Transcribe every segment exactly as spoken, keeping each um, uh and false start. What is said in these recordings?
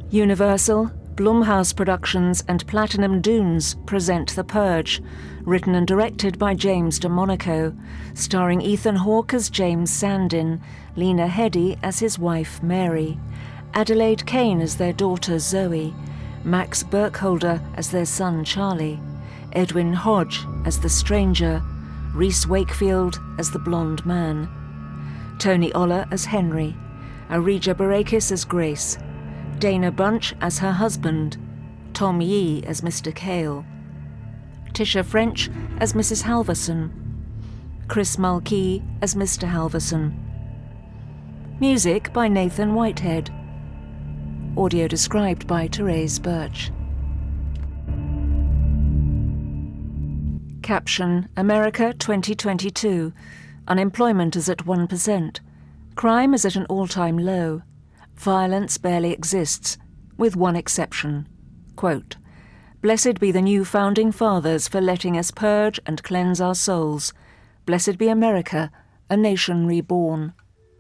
Universal, Blumhouse Productions and Platinum Dunes present The Purge, written and directed by James DeMonaco, starring Ethan Hawke as James Sandin, Lena Headey as his wife Mary, Adelaide Kane as their daughter Zoe, Max Burkholder as their son Charlie, Edwin Hodge as the stranger, Reese Wakefield as the blonde man, Tony Oller as Henry, Arija Barakis as Grace, Dana Bunch as her husband, Tom Yee as Mister Cale, Tisha French as Missus Halverson, Chris Mulkey as Mister Halverson. Music by Nathan Whitehead. Audio described by Therese Birch. Caption: America twenty twenty-two. Unemployment is at one percent. Crime is at an all-time low. Violence barely exists, with one exception. Quote, "Blessed be the new founding fathers for letting us purge and cleanse our souls. Blessed be America, a nation reborn."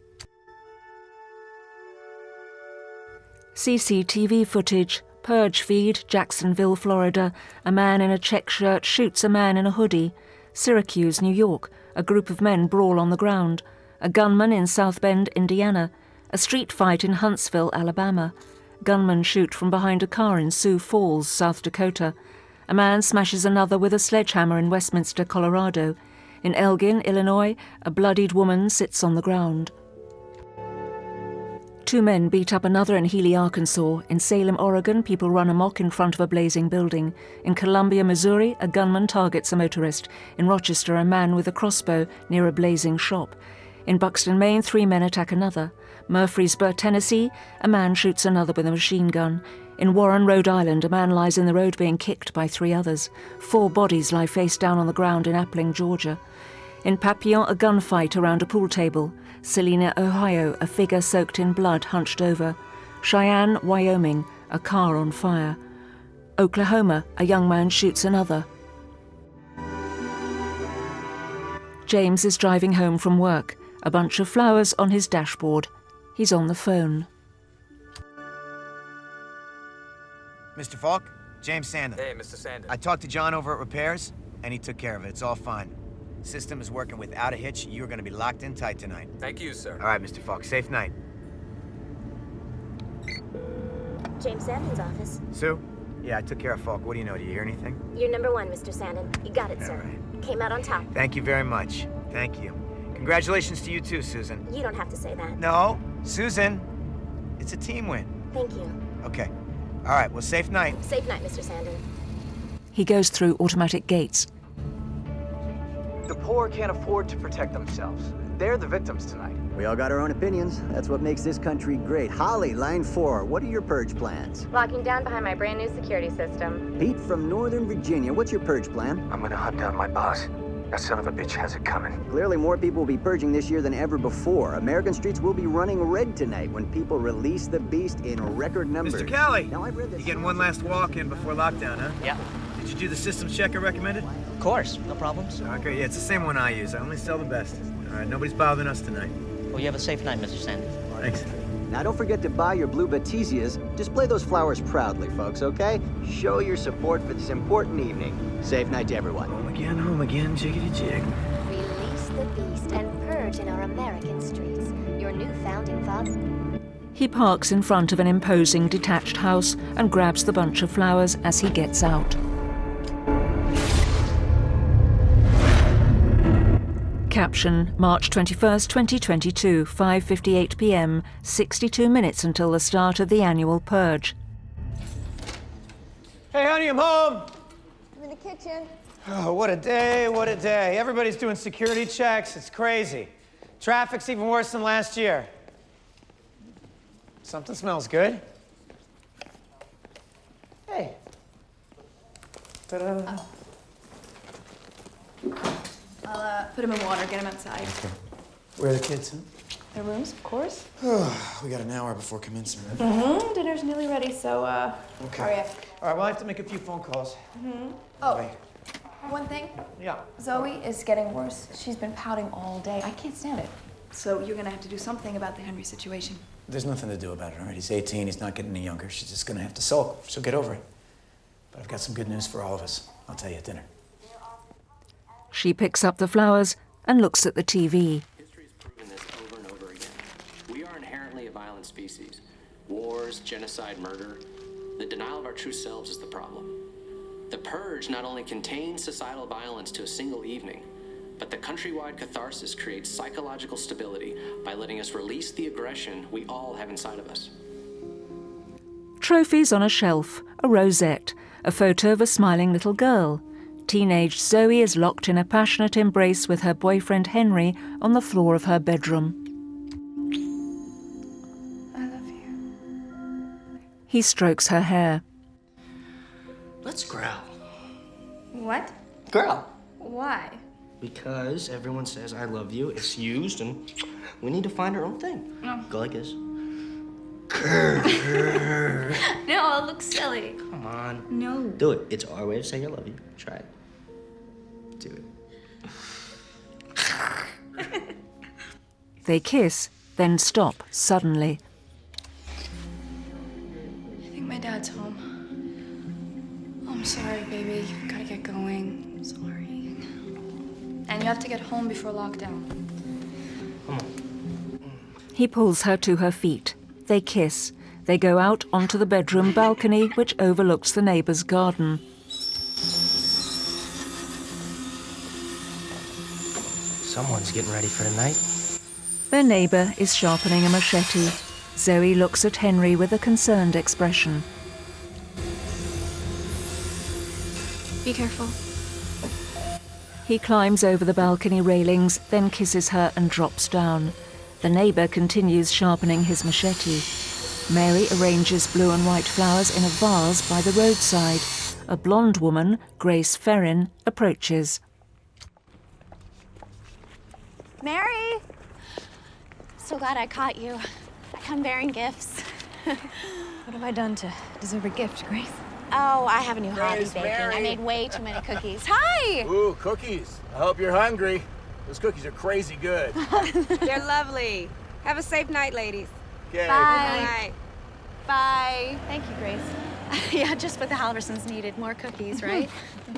C C T V footage, Purge feed, Jacksonville, Florida. A man in a check shirt shoots a man in a hoodie. Syracuse, New York. A group of men brawl on the ground. A gunman in South Bend, Indiana. A street fight in Huntsville, Alabama. Gunmen shoot from behind a car in Sioux Falls, South Dakota. A man smashes another with a sledgehammer in Westminster, Colorado. In Elgin, Illinois, a bloodied woman sits on the ground. Two men beat up another in Healy, Arkansas. In Salem, Oregon, people run amok in front of a blazing building. In Columbia, Missouri, a gunman targets a motorist. In Rochester, a man with a crossbow near a blazing shop. In Buxton, Maine, three men attack another. Murfreesboro, Tennessee, a man shoots another with a machine gun. In Warren, Rhode Island, a man lies in the road being kicked by three others. Four bodies lie face down on the ground in Appling, Georgia. In Papillon, a gunfight around a pool table. Salina, Ohio, a figure soaked in blood hunched over. Cheyenne, Wyoming, a car on fire. Oklahoma, a young man shoots another. James is driving home from work. A bunch of flowers on his dashboard. He's on the phone. Mister Falk, James Sandin. Hey, Mister Sandin. I talked to John over at Repairs, and he took care of it. It's all fine. System is working without a hitch. You're going to be locked in tight tonight. Thank you, sir. All right, Mister Falk. Safe night. James Sandin's office. Sue? Yeah, I took care of Falk. What do you know? Do you hear anything? You're number one, Mister Sandin. You got it, All sir. right. Came out on top. Thank you very much. Thank you. Congratulations to you too, Susan. You don't have to say that. No, Susan. It's a team win. Thank you. Okay. All right, well, safe night. Safe night, Mister Sandin. He goes through automatic gates. The poor can't afford to protect themselves. They're the victims tonight. We all got our own opinions. That's what makes this country great. Holly, line four, what are your purge plans? Locking down behind my brand new security system. Pete from Northern Virginia, what's your purge plan? I'm gonna hunt down my boss. That son of a bitch has it coming. Clearly more people will be purging this year than ever before. American streets will be running red tonight when people release the beast in record numbers. Mister Kelly, now, I've read this you getting one last walk in before lockdown, huh? Yeah. Did you do the systems check I recommended? Of course, no problems. Okay, yeah, it's the same one I use. I only sell the best. All right, nobody's bothering us tonight. Well, you have a safe night, Mister Sandin. Thanks. Now don't forget to buy your blue Batesias. Display those flowers proudly, folks, okay? Show your support for this important evening. Safe night to everyone. Home again, home again, jiggity jig. Release the beast and purge in our American streets. Your new founding father. He parks in front of an imposing detached house and grabs the bunch of flowers as he gets out. Caption: March twenty-first, twenty twenty-two, five fifty-eight p m, sixty-two minutes until the start of the annual purge. Hey, honey, I'm home. I'm in the kitchen. Oh, what a day, what a day. Everybody's doing security checks. It's crazy. Traffic's even worse than last year. Something smells good. Hey. Ta-da. Oh. I'll uh, put him in water, get him outside. Okay. Where are the kids, huh? Their rooms, of course. We got an hour before commencement. Mm-hmm. Dinner's nearly ready, so, uh, Okay. hurry up. All right, well, I have to make a few phone calls. Mm-hmm. Oh, Wait. one thing. Yeah. Zoe is getting worse. She's been pouting all day. I can't stand it. So you're gonna have to do something about the Henry situation. There's nothing to do about it, all right? He's eighteen, he's not getting any younger. She's just gonna have to sulk. She'll get over it. But I've got some good news for all of us. I'll tell you at dinner. She picks up the flowers and looks at the T V. History's proven this over and over again. We are inherently a violent species. Wars, genocide, murder. The denial of our true selves is the problem. The Purge not only contains societal violence to a single evening, but the countrywide catharsis creates psychological stability by letting us release the aggression we all have inside of us. Trophies on a shelf, a rosette, a photo of a smiling little girl. Teenage Zoe is locked in a passionate embrace with her boyfriend Henry on the floor of her bedroom. I love you. He strokes her hair. Let's growl. What? Growl. Why? Because everyone says I love you, it's used, and we need to find our own thing. Oh. Go like this. No, it looks silly. Come on. No. Do it. It's our way of saying I love you. Try it. Do it. They kiss, then stop suddenly. I think my dad's home. Oh, I'm sorry, baby. You've got to get going. I'm sorry. And you have to get home before lockdown. Come on. He pulls her to her feet. They kiss. They go out onto the bedroom balcony, which overlooks the neighbor's garden. Someone's getting ready for tonight. Their neighbor is sharpening a machete. Zoe looks at Henry with a concerned expression. Be careful. He climbs over the balcony railings, then kisses her and drops down. The neighbor continues sharpening his machete. Mary arranges blue and white flowers in a vase by the roadside. A blonde woman, Grace Ferrin, approaches. Mary! So glad I caught you. I come bearing gifts. What have I done to deserve a gift, Grace? Oh, I have a new hobby Grace, baking. Mary. I made way too many cookies. Hi! Ooh, cookies. I hope you're hungry. Those cookies are crazy good. They're lovely. Have a safe night, ladies. Okay. Bye. Bye. Thank you, Grace. Yeah, just what the Halversons needed. More cookies, right?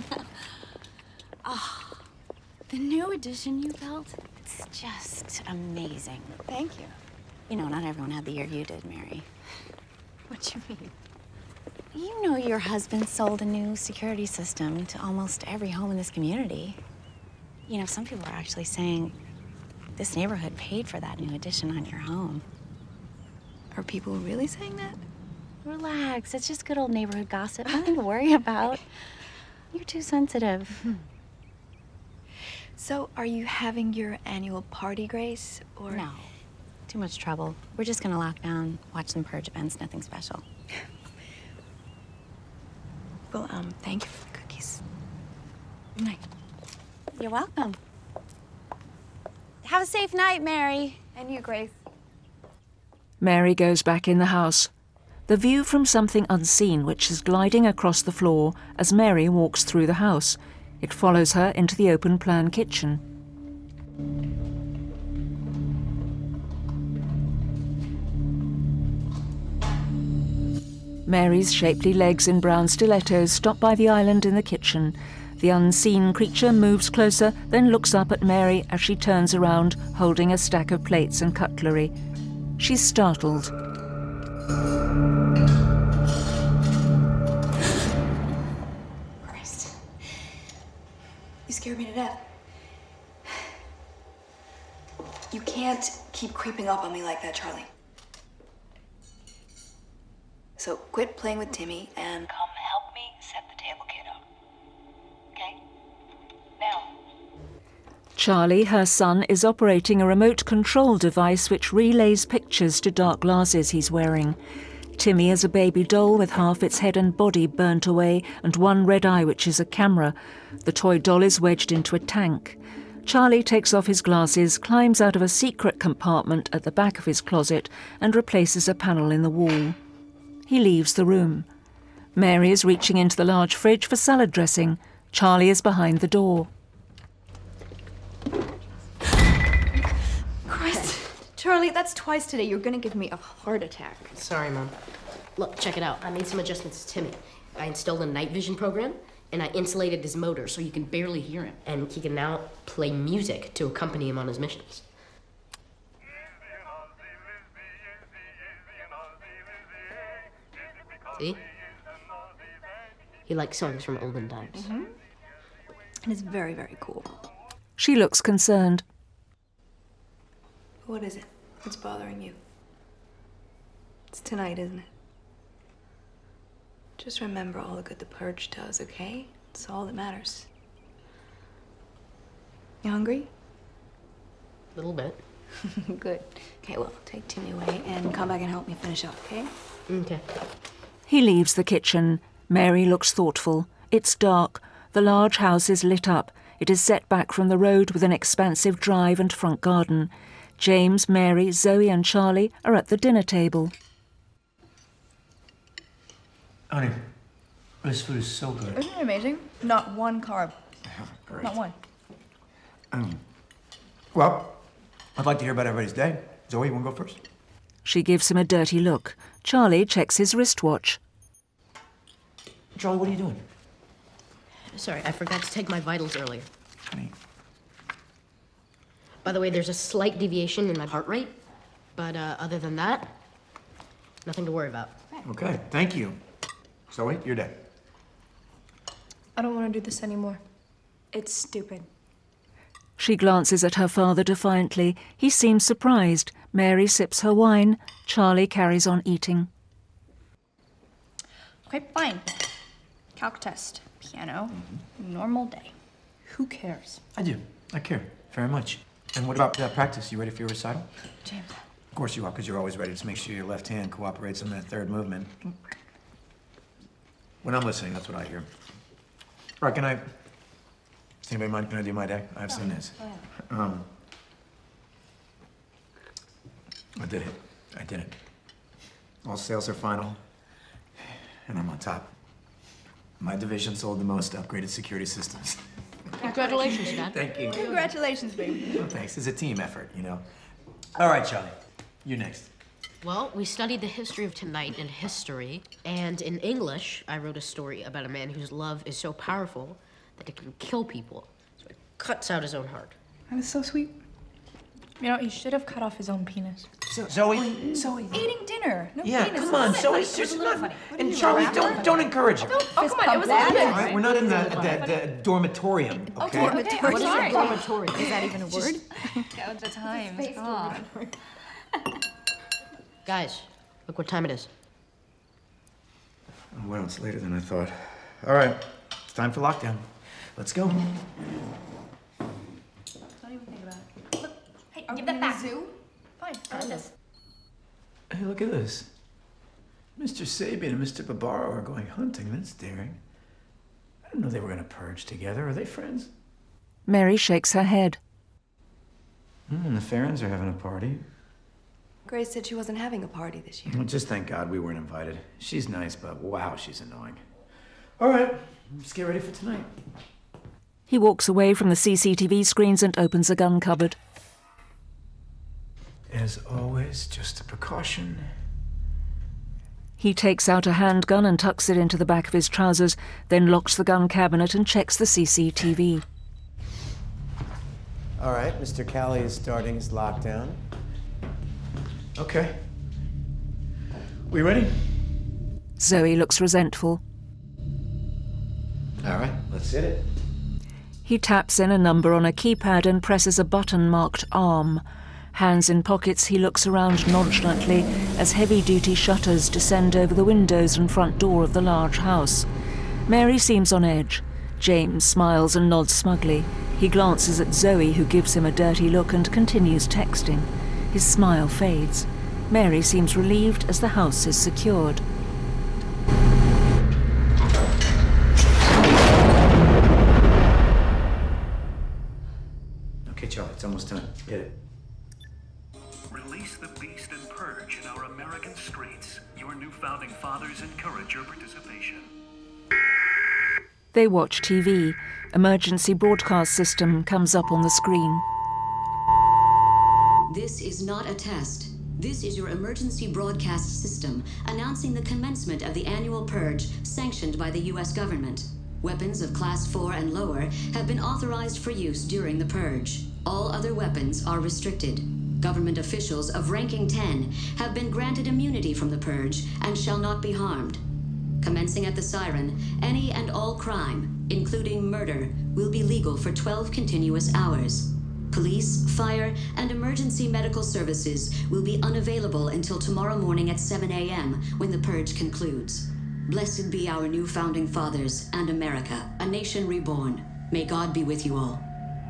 Oh, the new edition you built, it's just amazing. Thank you. You know, not everyone had the year you did, Mary. What do you mean? You know your husband sold a new security system to almost every home in this community. You know, some people are actually saying this neighborhood paid for that new addition on your home. Are people really saying that? Relax, it's just good old neighborhood gossip. Nothing to worry about. You're too sensitive. So, are you having your annual party, Grace, or? No, too much trouble. We're just gonna lock down, watch some Purge events, nothing special. Well, um, thank you for the cookies. Good night. You're welcome. Have a safe night, Mary. And you, Grace. Mary goes back in the house. The view from something unseen which is gliding across the floor as Mary walks through the house. It follows her into the open-plan kitchen. Mary's shapely legs in brown stilettos stop by the island in the kitchen. The unseen creature moves closer, then looks up at Mary as she turns around, holding a stack of plates and cutlery. She's startled. Christ. You scared me to death. You can't keep creeping up on me like that, Charlie. So quit playing with Timmy and come help me set the table, kiddo. Okay? Now. Charlie, her son, is operating a remote control device which relays pictures to dark glasses he's wearing. Timmy is a baby doll with half its head and body burnt away and one red eye which is a camera. The toy doll is wedged into a tank. Charlie takes off his glasses, climbs out of a secret compartment at the back of his closet and replaces a panel in the wall. He leaves the room. Mary is reaching into the large fridge for salad dressing. Charlie is behind the door. Christ. Charlie, that's twice today. You're gonna give me a heart attack. Sorry, Mom. Look, check it out. I made some adjustments to Timmy. I installed a night vision program, and I insulated his motor so you can barely hear him. And he can now play music to accompany him on his missions. See? He likes songs from olden times. Mm-hmm. And it's very, very cool. She looks concerned. What is it? What's bothering you? It's tonight, isn't it? Just remember all the good the Purge does, okay? It's all that matters. You hungry? A little bit. Good. Okay, well, take Timmy away and come back and help me finish up, okay? Okay. He leaves the kitchen. Mary looks thoughtful. It's dark. The large house is lit up. It is set back from the road with an expansive drive and front garden. James, Mary, Zoe and Charlie are at the dinner table. Honey, this food is so good. Isn't it amazing? Not one carb. Great. Not one. Um, well, I'd like to hear about everybody's day. Zoe, you want to go first? She gives him a dirty look. Charlie checks his wristwatch. Charlie, what are you doing? Sorry, I forgot to take my vitals earlier. Honey. By the way, there's a slight deviation in my heart rate, but uh, other than that, nothing to worry about. Okay, thank you. Zoe, your day. I don't want to do this anymore. It's stupid. She glances at her father defiantly. He seems surprised. Mary sips her wine. Charlie carries on eating. Okay, fine. Calc test, piano, mm-hmm. Normal day. Who cares? I do. I care very much. And what about uh, practice? You ready for your recital? James. Of course you are, because you're always ready to make sure your left hand cooperates in that third movement. When I'm listening, that's what I hear. All right, can I... Does anybody mind? Can I do my day? I've seen this. Um, I did it. I did it. All sales are final, and I'm on top. My division sold the most upgraded security systems. Congratulations, Dad. Thank you. Congratulations, baby. Oh, thanks. It's a team effort, you know. All right, Charlie. You next. Well, we studied the history of tonight in history, and in English, I wrote a story about a man whose love is so powerful that it can kill people. So it cuts out his own heart. That is so sweet. You know, he should have cut off his own penis. So, Zoe, Zoe. Eating dinner. No Yeah, penis. come on, Zoe. Seriously, not. And Charlie, don't don't encourage her. Oh, come on, it was a All right, we're not in the, the, the dormitorium, okay? Okay, okay, I'm What is sorry. a dormitory? Is that even a word? Go the times, come on. Guys, look what time it is. Oh, well, it's later than I thought. All right, it's time for lockdown. Let's go. Don't even think about it. Look, hey, give that back. Zoo? Fine, I this. Hey, look at this. Mister Sabian and Mister Barbaro are going hunting. That's daring. I didn't know they were going to purge together. Are they friends? Mary shakes her head. Hmm, the Farrens are having a party. Grace said she wasn't having a party this year. Well, just thank God we weren't invited. She's nice, but wow, she's annoying. All right, let's get ready for tonight. He walks away from the C C T V screens and opens a gun cupboard. As always, just a precaution. He takes out a handgun and tucks it into the back of his trousers, then locks the gun cabinet and checks the C C T V. All right, Mister Callie is starting his lockdown. Okay. We ready? Zoe looks resentful. All right, let's hit it. He taps in a number on a keypad and presses a button marked arm. Hands in pockets, he looks around nonchalantly as heavy-duty shutters descend over the windows and front door of the large house. Mary seems on edge. James smiles and nods smugly. He glances at Zoe, who gives him a dirty look and continues texting. His smile fades. Mary seems relieved as the house is secured. Okay, Charlie, it's almost time. Hit it. Release the beast and purge in our American streets. Your new founding fathers encourage your participation. They watch T V. Emergency broadcast system comes up on the screen. This is not a test. This is your emergency broadcast system announcing the commencement of the annual purge sanctioned by the U S government. Weapons of Class four and lower have been authorized for use during the purge. All other weapons are restricted. Government officials of ranking ten have been granted immunity from the purge and shall not be harmed. Commencing at the siren, any and all crime, including murder, will be legal for twelve continuous hours. Police, fire, and emergency medical services will be unavailable until tomorrow morning at seven a m when the purge concludes. Blessed be our new founding fathers and America, a nation reborn. May God be with you all.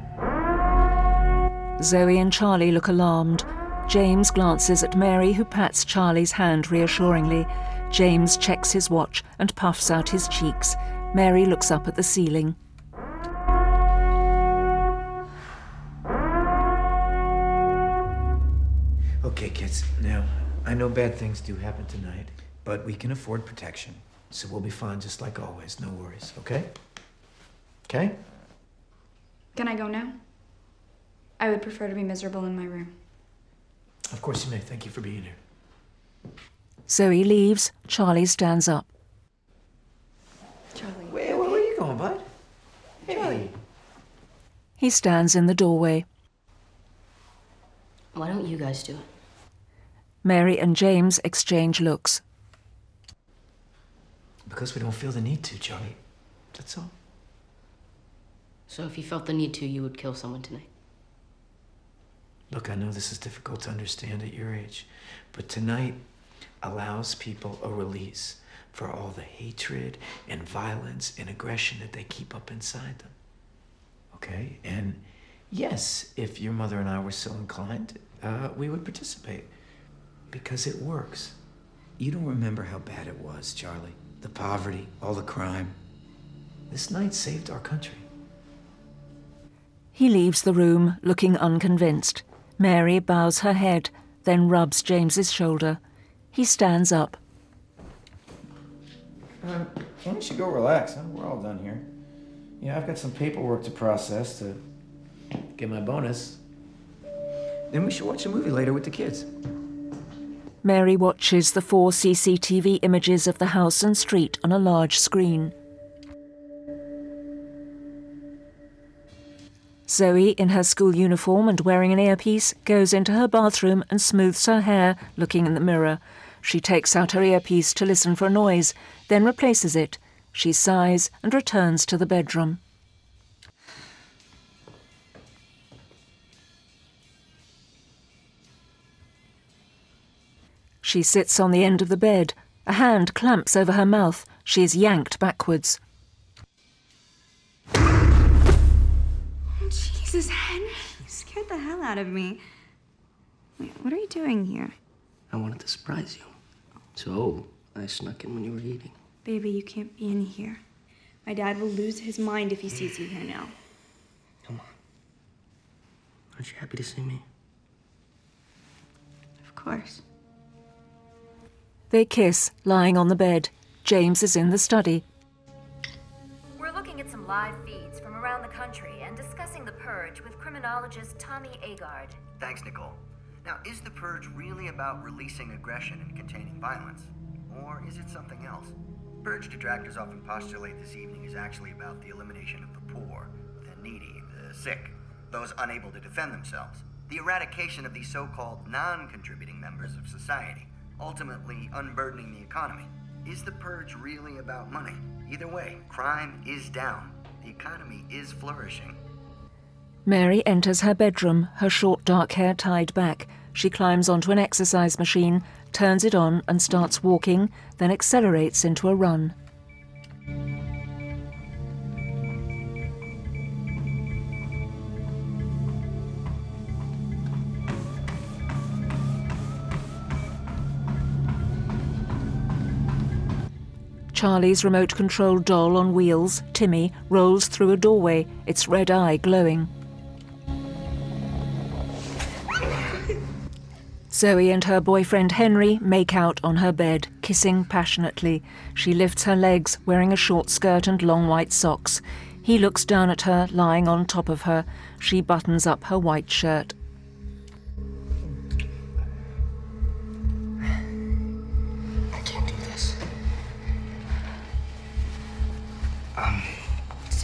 Zoe and Charlie look alarmed. James glances at Mary, who pats Charlie's hand reassuringly. James checks his watch and puffs out his cheeks. Mary looks up at the ceiling. Okay, kids. Now, I know bad things do happen tonight, but we can afford protection. So we'll be fine just like always. No worries, okay? Okay? Can I go now? I would prefer to be miserable in my room. Of course you may. Thank you for being here. Zoe leaves. Charlie stands up. Charlie. Wait, where are you going, bud? Hey. Charlie. He stands in the doorway. Why don't you guys do it? Mary and James exchange looks. Because we don't feel the need to, Charlie. That's all. So if you felt the need to, you would kill someone tonight? Look, I know this is difficult to understand at your age, but tonight allows people a release for all the hatred and violence and aggression that they keep up inside them. Okay? And yes, if your mother and I were so inclined, uh, we would participate. Because it works. You don't remember how bad it was, Charlie. The poverty, all the crime. This night saved our country. He leaves the room, looking unconvinced. Mary bows her head, then rubs James's shoulder. He stands up. Uh, why don't you go relax, huh? We're all done here. Yeah, I've got some paperwork to process to get my bonus. Then we should watch a movie later with the kids. Mary watches the four C C T V images of the house and street on a large screen. Zoe, in her school uniform and wearing an earpiece, goes into her bathroom and smooths her hair, looking in the mirror. She takes out her earpiece to listen for a noise, then replaces it. She sighs and returns to the bedroom. She sits on the end of the bed. A hand clamps over her mouth. She is yanked backwards. Jesus, Henry, you scared the hell out of me. Wait, what are you doing here? I wanted to surprise you. So, I snuck in when you were eating. Baby, you can't be in here. My dad will lose his mind if he sees you here now. Come on. Aren't you happy to see me? Of course. They kiss, lying on the bed. James is in the study. We're looking at some live feeds from around the country and discussing the purge with criminologist Tommy Agard. Thanks, Nicole. Now, is the purge really about releasing aggression and containing violence? Or is it something else? Purge detractors often postulate this evening is actually about the elimination of the poor, the needy, the sick, those unable to defend themselves, the eradication of these so-called non-contributing members of society, ultimately unburdening the economy. Is the purge really about money? Either way, crime is down. The economy is flourishing. Mary enters her bedroom, her short dark hair tied back. She climbs onto an exercise machine, turns it on and starts walking, then accelerates into a run. Charlie's remote-controlled doll on wheels, Timmy, rolls through a doorway, its red eye glowing. Zoe and her boyfriend Henry make out on her bed, kissing passionately. She lifts her legs, wearing a short skirt and long white socks. He looks down at her, lying on top of her. She buttons up her white shirt.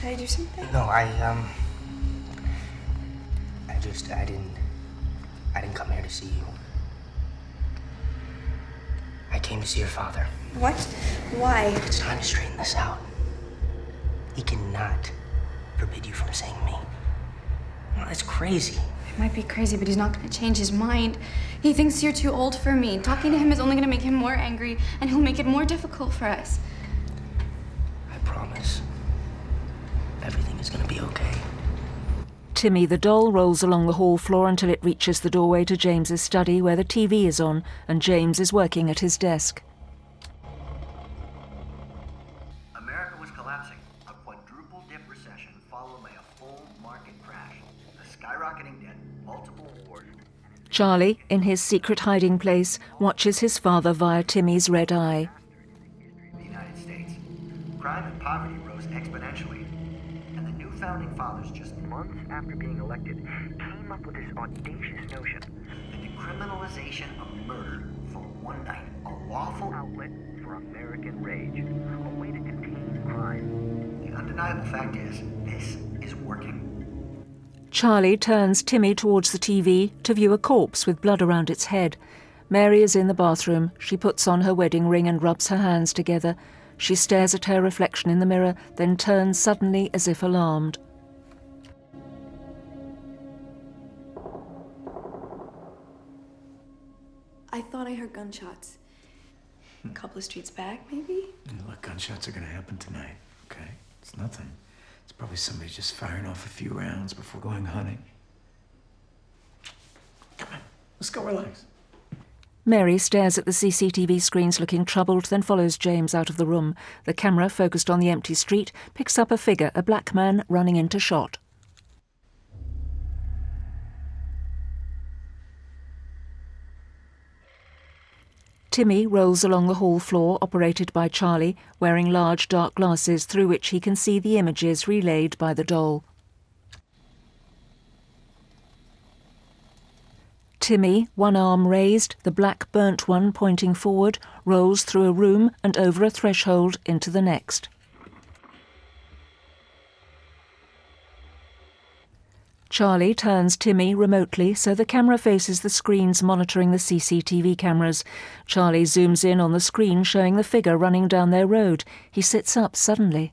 Did I do something? No, I, um... I just, I didn't... I didn't come here to see you. I came to see your father. What? Why? It's time to straighten this out. He cannot forbid you from seeing me. Well, that's crazy. It might be crazy, but he's not gonna change his mind. He thinks you're too old for me. Talking to him is only gonna make him more angry, and he'll make it more difficult for us. I promise. Everything is gonna be okay. Timmy the doll rolls along the hall floor until it reaches the doorway to James's study, where the T V is on and James is working at his desk. America was collapsing. A quadruple dip recession followed by a full market crash. A skyrocketing debt, multiple wars. Charlie, in his secret hiding place, watches his father via Timmy's red eye. The United States. Crime and poverty rose exponentially. And the new founding fathers, just months after being elected, came up with this audacious notion: the decriminalization of murder for one night, a lawful outlet for American rage, a way to contain crime. The undeniable fact is, this is working. Charlie turns Timmy towards the T V to view a corpse with blood around its head. Mary is in the bathroom. She puts on her wedding ring and rubs her hands together. She stares at her reflection in the mirror, then turns suddenly as if alarmed. I thought I heard gunshots. A couple of streets back, maybe? Look, gunshots are gonna happen tonight, okay? It's nothing. It's probably somebody just firing off a few rounds before going hunting. Come on, let's go relax. Mary stares at the C C T V screens looking troubled, then follows James out of the room. The camera, focused on the empty street, picks up a figure, a black man running into shot. Timmy rolls along the hall floor, operated by Charlie, wearing large dark glasses through which he can see the images relayed by the doll. Timmy, one arm raised, the black burnt one pointing forward, rolls through a room and over a threshold into the next. Charlie turns Timmy remotely so the camera faces the screens monitoring the C C T V cameras. Charlie zooms in on the screen showing the figure running down their road. He sits up suddenly.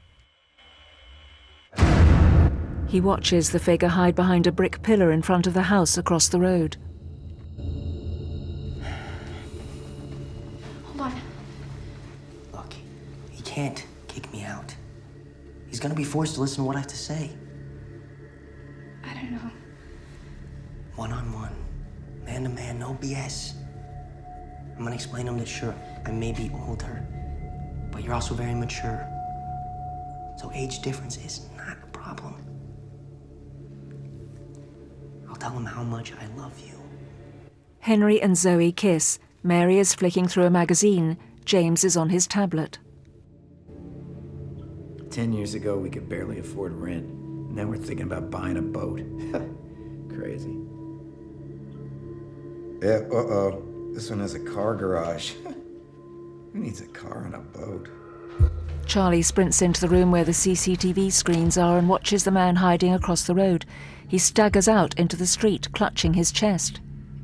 He watches the figure hide behind a brick pillar in front of the house across the road. Hold on. Look, he can't kick me out. He's gonna be forced to listen to what I have to say. I don't know. One-on-one, man-to-man, no B S. I'm gonna explain to him that, sure, I may be older, but you're also very mature. So age difference is not a problem. I'll tell him how much I love you. Henry and Zoe kiss. Mary is flicking through a magazine. James is on his tablet. Ten years ago, we could barely afford rent. Now we're thinking about buying a boat. Crazy. Yeah, uh-oh. This one has a car garage. Who needs a car and a boat? Charlie sprints into the room where the C C T V screens are and watches the man hiding across the road. He staggers out into the street, clutching his chest.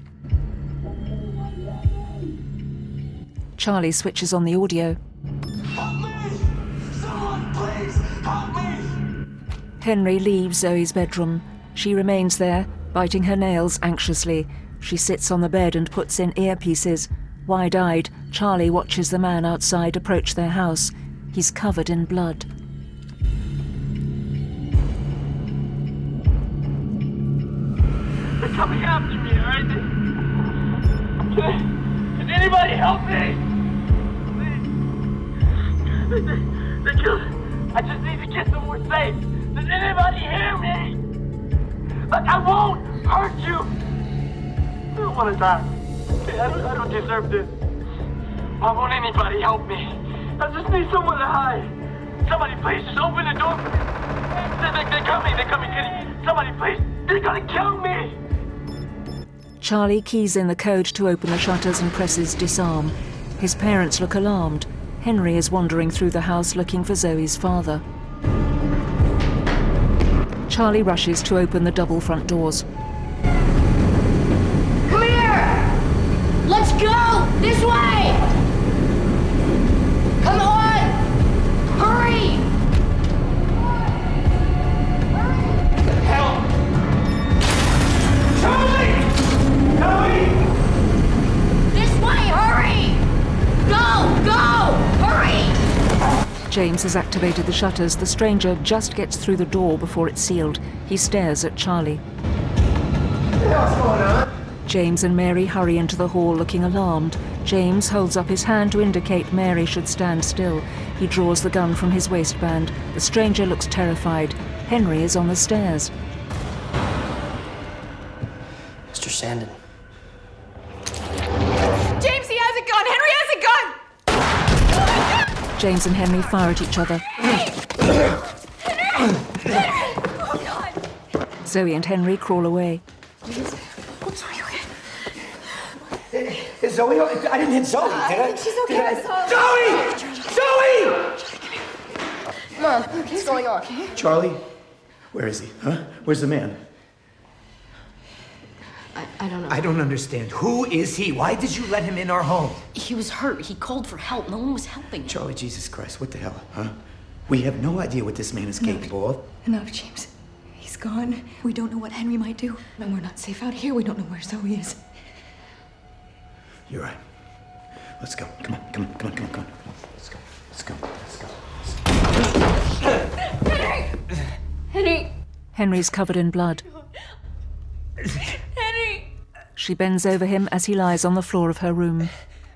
Charlie switches on the audio. Help me! Someone please help me! Henry leaves Zoe's bedroom. She remains there, biting her nails anxiously. She sits on the bed and puts in earpieces. Wide-eyed, Charlie watches the man outside approach their house. He's covered in blood. They're coming after me, all right? Can, can anybody help me? Please. They, they, they killed. I just need to get somewhere safe. Does anybody hear me? Look, I won't hurt you. I don't want to die. I don't, I don't deserve this. Why won't anybody help me? I just need someone to hide. Somebody please just open the door. They're, they're, they're coming. They're coming. Can you, somebody please. They're gonna kill me. Charlie keys in the code to open the shutters and presses disarm. His parents look alarmed. Henry is wandering through the house looking for Zoe's father. Charlie rushes to open the double front doors. Come here! Let's go! This way! Come on! Hurry! Help! Charlie! Charlie! This way! Hurry! Go! Go! Hurry! James has activated the shutters. The stranger just gets through the door before it's sealed. He stares at Charlie. What's going on? James and Mary hurry into the hall looking alarmed. James holds up his hand to indicate Mary should stand still. He draws the gun from his waistband. The stranger looks terrified. Henry is on the stairs. Mister Sandin. James, he has a gun! Henry has a gun! James and Henry fire at each other. Zoe and Henry crawl away. Is Zoe? I didn't hit Zoe, did I? She's okay. Zoe! Zoe! Mom, what's going on? Charlie? Where is he? Huh? Where's the man? I, I don't know. I don't understand. Who is he? Why did you let him in our home? He was hurt. He called for help. No one was helping. Charlie, Jesus Christ, what the hell, huh? We have no idea what this man is capable of. Enough, James. He's gone. We don't know what Henry might do. And we're not safe out here. We don't know where Zoe is. You're right. Let's go. Come on, come on, come on, come on, come on. Let's go. Let's go. Let's go. Henry! Henry! Henry's covered in blood. Henry! She bends over him as he lies on the floor of her room.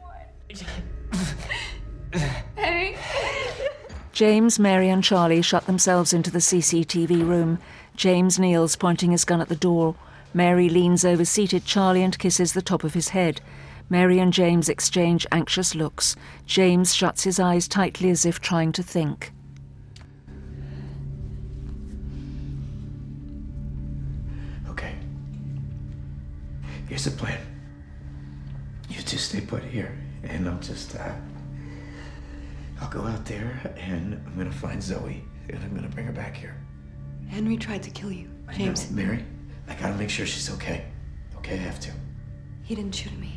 Henry! James, Mary and Charlie shut themselves into the C C T V room. James kneels, pointing his gun at the door. Mary leans over seated Charlie and kisses the top of his head. Mary and James exchange anxious looks. James shuts his eyes tightly as if trying to think. Okay. Here's the plan. You just stay put here, and I'll just, uh... I'll go out there, and I'm gonna find Zoe, and I'm gonna bring her back here. Henry tried to kill you, James. I know, Mary, I gotta make sure she's okay. Okay, I have to. He didn't shoot at me.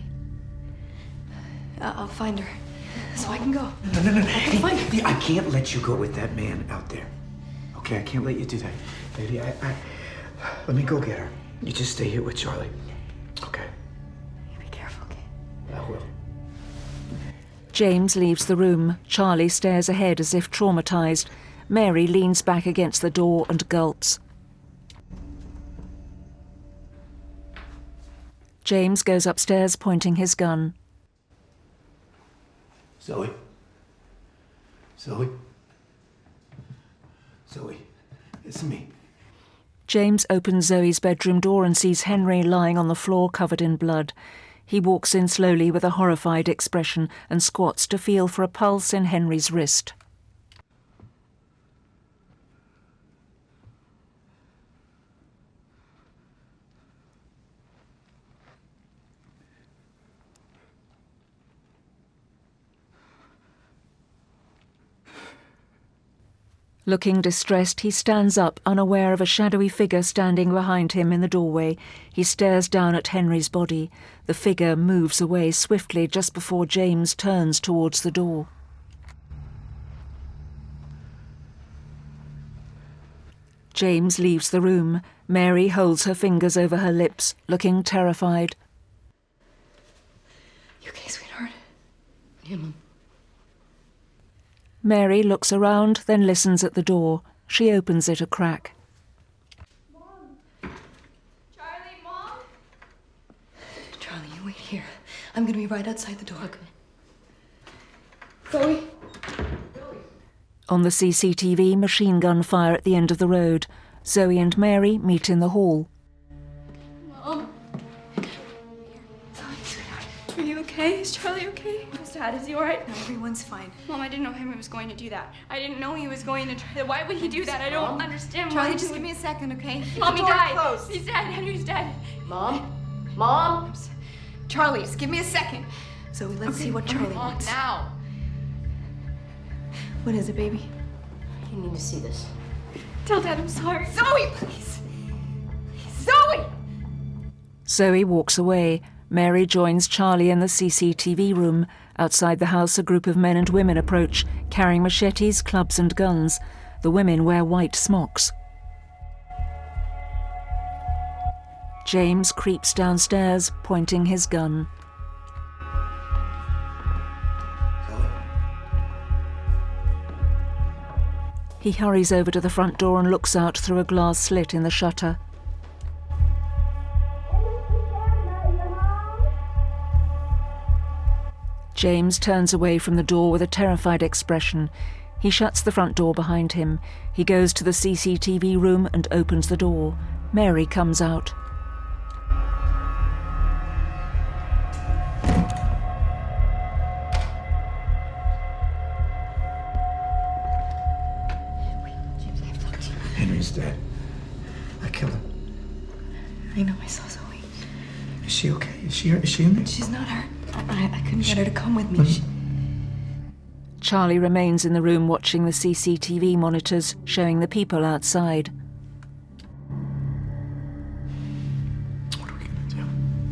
I- I'll find her, so I can go. No, no, no. I can find her. I can't let you go with that man out there. Okay, I can't let you do that. Baby, I, I... Let me go get her. You just stay here with Charlie. Okay? Be careful, okay? I will. James leaves the room. Charlie stares ahead as if traumatized. Mary leans back against the door and gulps. James goes upstairs, pointing his gun. Zoe? Zoe? Zoe, it's me. James opens Zoe's bedroom door and sees Henry lying on the floor covered in blood. He walks in slowly with a horrified expression and squats to feel for a pulse in Henry's wrist. Looking distressed, he stands up, unaware of a shadowy figure standing behind him in the doorway. He stares down at Henry's body. The figure moves away swiftly just before James turns towards the door. James leaves the room. Mary holds her fingers over her lips, looking terrified. You okay, sweetheart? Yeah, Mom. Mary looks around, then listens at the door. She opens it a crack. Charlie, you wait here. I'm gonna be right outside the door. Okay. Zoe? On the C C T V, machine gun fire at the end of the road. Zoe and Mary meet in the hall. Mom? Zoe, sweetheart. Are you okay? Is Charlie okay? His dad, is he alright? No, everyone's fine. Mom, I didn't know Henry was going to do that. I didn't know he was going to try. Why would he do that? I don't Mom? understand. Charlie, why just he give would- me a second, okay? Mom, he The door died. closed. He's dead. Henry's dead. Mom? Mom? Charlie, just give me a second. Zoe, let's Okay, see what okay, Charlie Mom, wants. now. What is it, baby? You need to see this. Tell Dad I'm sorry. Zoe, please. Zoe! Zoe walks away. Mary joins Charlie in the C C T V room. Outside the house, a group of men and women approach, carrying machetes, clubs and guns. The women wear white smocks. James creeps downstairs, pointing his gun. He hurries over to the front door and looks out through a glass slit in the shutter. James turns away from the door with a terrified expression. He shuts the front door behind him. He goes to the C C T V room and opens the door. Mary comes out. Henry's dead. I killed him. I know, I saw Zoe. Is she okay? Is she is she in there? She's not hurt. I, I couldn't get her to come with me. She... Charlie remains in the room watching the C C T V monitors showing the people outside. What are we gonna do?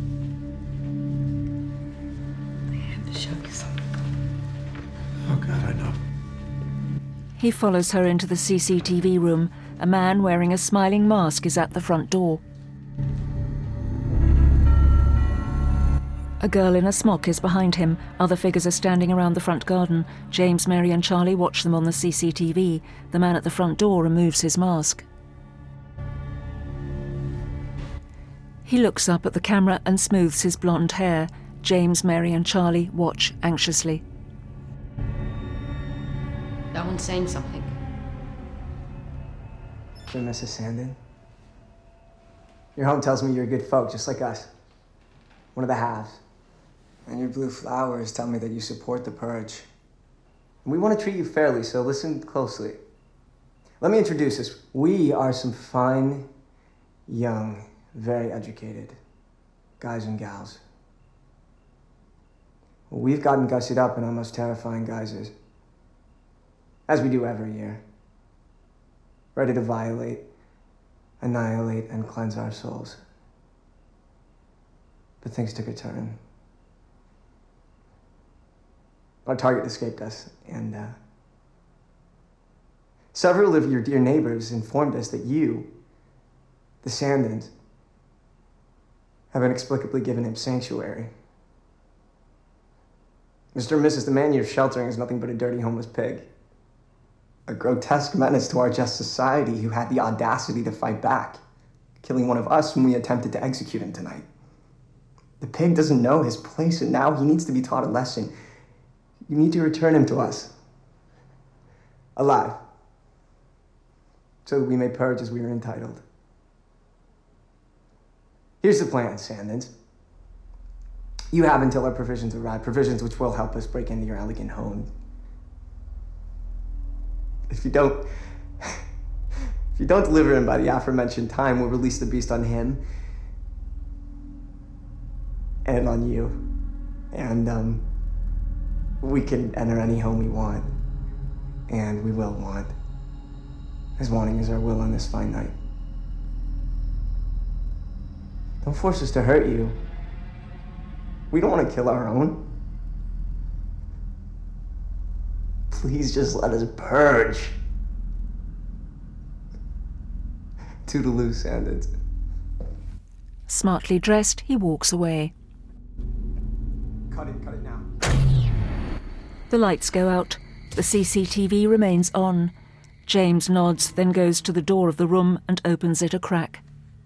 I have to show you something. Oh God, I know. He follows her into the C C T V room. A man wearing a smiling mask is at the front door. A girl in a smock is behind him. Other figures are standing around the front garden. James, Mary and Charlie watch them on the C C T V. The man at the front door removes his mask. He looks up at the camera and smooths his blonde hair. James, Mary and Charlie watch anxiously. That one's saying something. Dear Missus Sandin, your home tells me you're good folk, just like us. One of the haves. And your blue flowers tell me that you support the purge. And we want to treat you fairly, so listen closely. Let me introduce us. We are some fine, young, very educated guys and gals. We've gotten gussied up in our most terrifying guises, as we do every year. Ready to violate, annihilate, and cleanse our souls. But things took a turn. Our target escaped us, and uh, several of your dear neighbors informed us that you, the Sandins, have inexplicably given him sanctuary. Mister and Missus, the man you're sheltering is nothing but a dirty homeless pig. A grotesque menace to our just society who had the audacity to fight back, killing one of us when we attempted to execute him tonight. The pig doesn't know his place, and now he needs to be taught a lesson. You need to return him to us. Alive. So that we may purge as we are entitled. Here's the plan, Sandins. You have until our provisions arrive, provisions which will help us break into your elegant home. If you don't, if you don't deliver him by the aforementioned time, we'll release the beast on him and on you, and um, we can enter any home we want, and we will want, as wanting is our will on this fine night. Don't force us to hurt you. We don't want to kill our own. Please just let us purge. Toodaloo, Sandins. Smartly dressed, he walks away. Cut it, cut it now. The lights go out. The C C T V remains on. James nods, then goes to the door of the room and opens it a crack.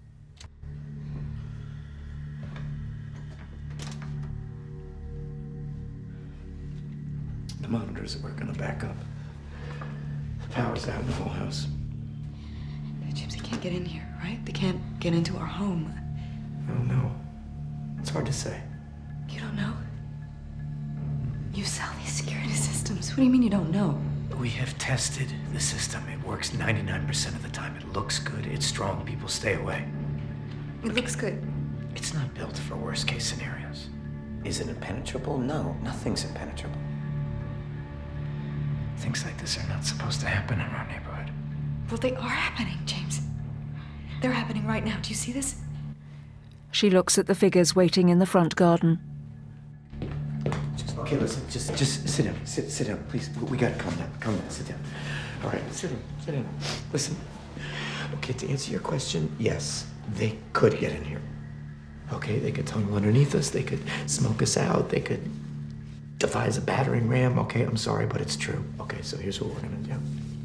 The monitors are gonna back up. The power's out in the whole house. James, they can't get in here, right? They can't get into our home. I don't know. It's hard to say. You don't know? You sell these security systems. What do you mean you don't know? We have tested the system. It works ninety-nine percent of the time. It looks good. It's strong. People stay away. It looks good. It's not built for worst case scenarios. Is it impenetrable? No, nothing's impenetrable. Things like this are not supposed to happen in our neighborhood. Well, they are happening, James. They're happening right now. Do you see this? She looks at the figures waiting in the front garden. Just, okay, listen, just just sit down. Sit sit down, please. We gotta calm down. Calm down, sit down. All right, sit down, sit down. Listen. Okay, to answer your question, yes, they could get in here. Okay, they could tunnel underneath us, they could smoke us out, they could devise a battering ram. Okay, I'm sorry, but it's true. Okay, so here's what we're gonna do.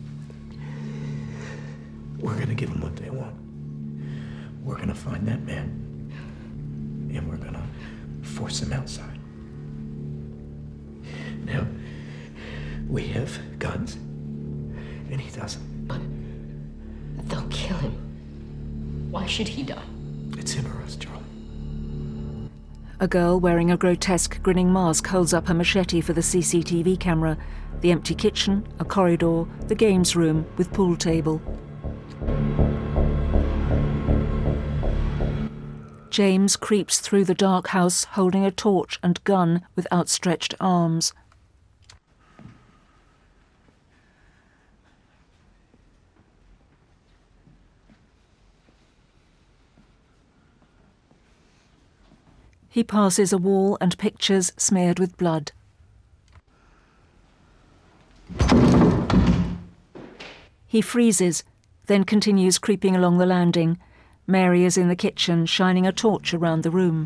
We're gonna give them what they want. We're gonna find that man, and we're gonna force him outside. Now, we have guns, and he doesn't. But they'll kill him. Why should he die? It's him or us, Charlie. A girl wearing a grotesque grinning mask holds up a machete for the C C T V camera. The empty kitchen, a corridor, the games room with pool table. James creeps through the dark house holding a torch and gun with outstretched arms. He passes a wall and pictures smeared with blood. He freezes, then continues creeping along the landing. Mary is in the kitchen, shining a torch around the room.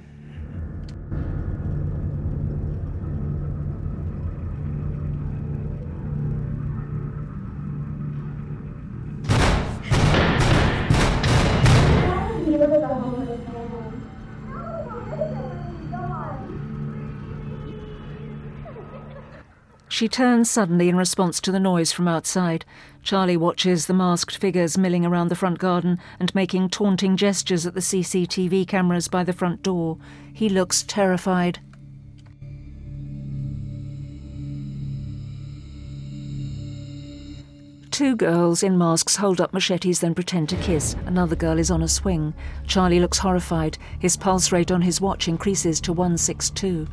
She turns suddenly in response to the noise from outside. Charlie watches the masked figures milling around the front garden and making taunting gestures at the C C T V cameras by the front door. He looks terrified. Two girls in masks hold up machetes, then pretend to kiss. Another girl is on a swing. Charlie looks horrified. His pulse rate on his watch increases to one sixty-two.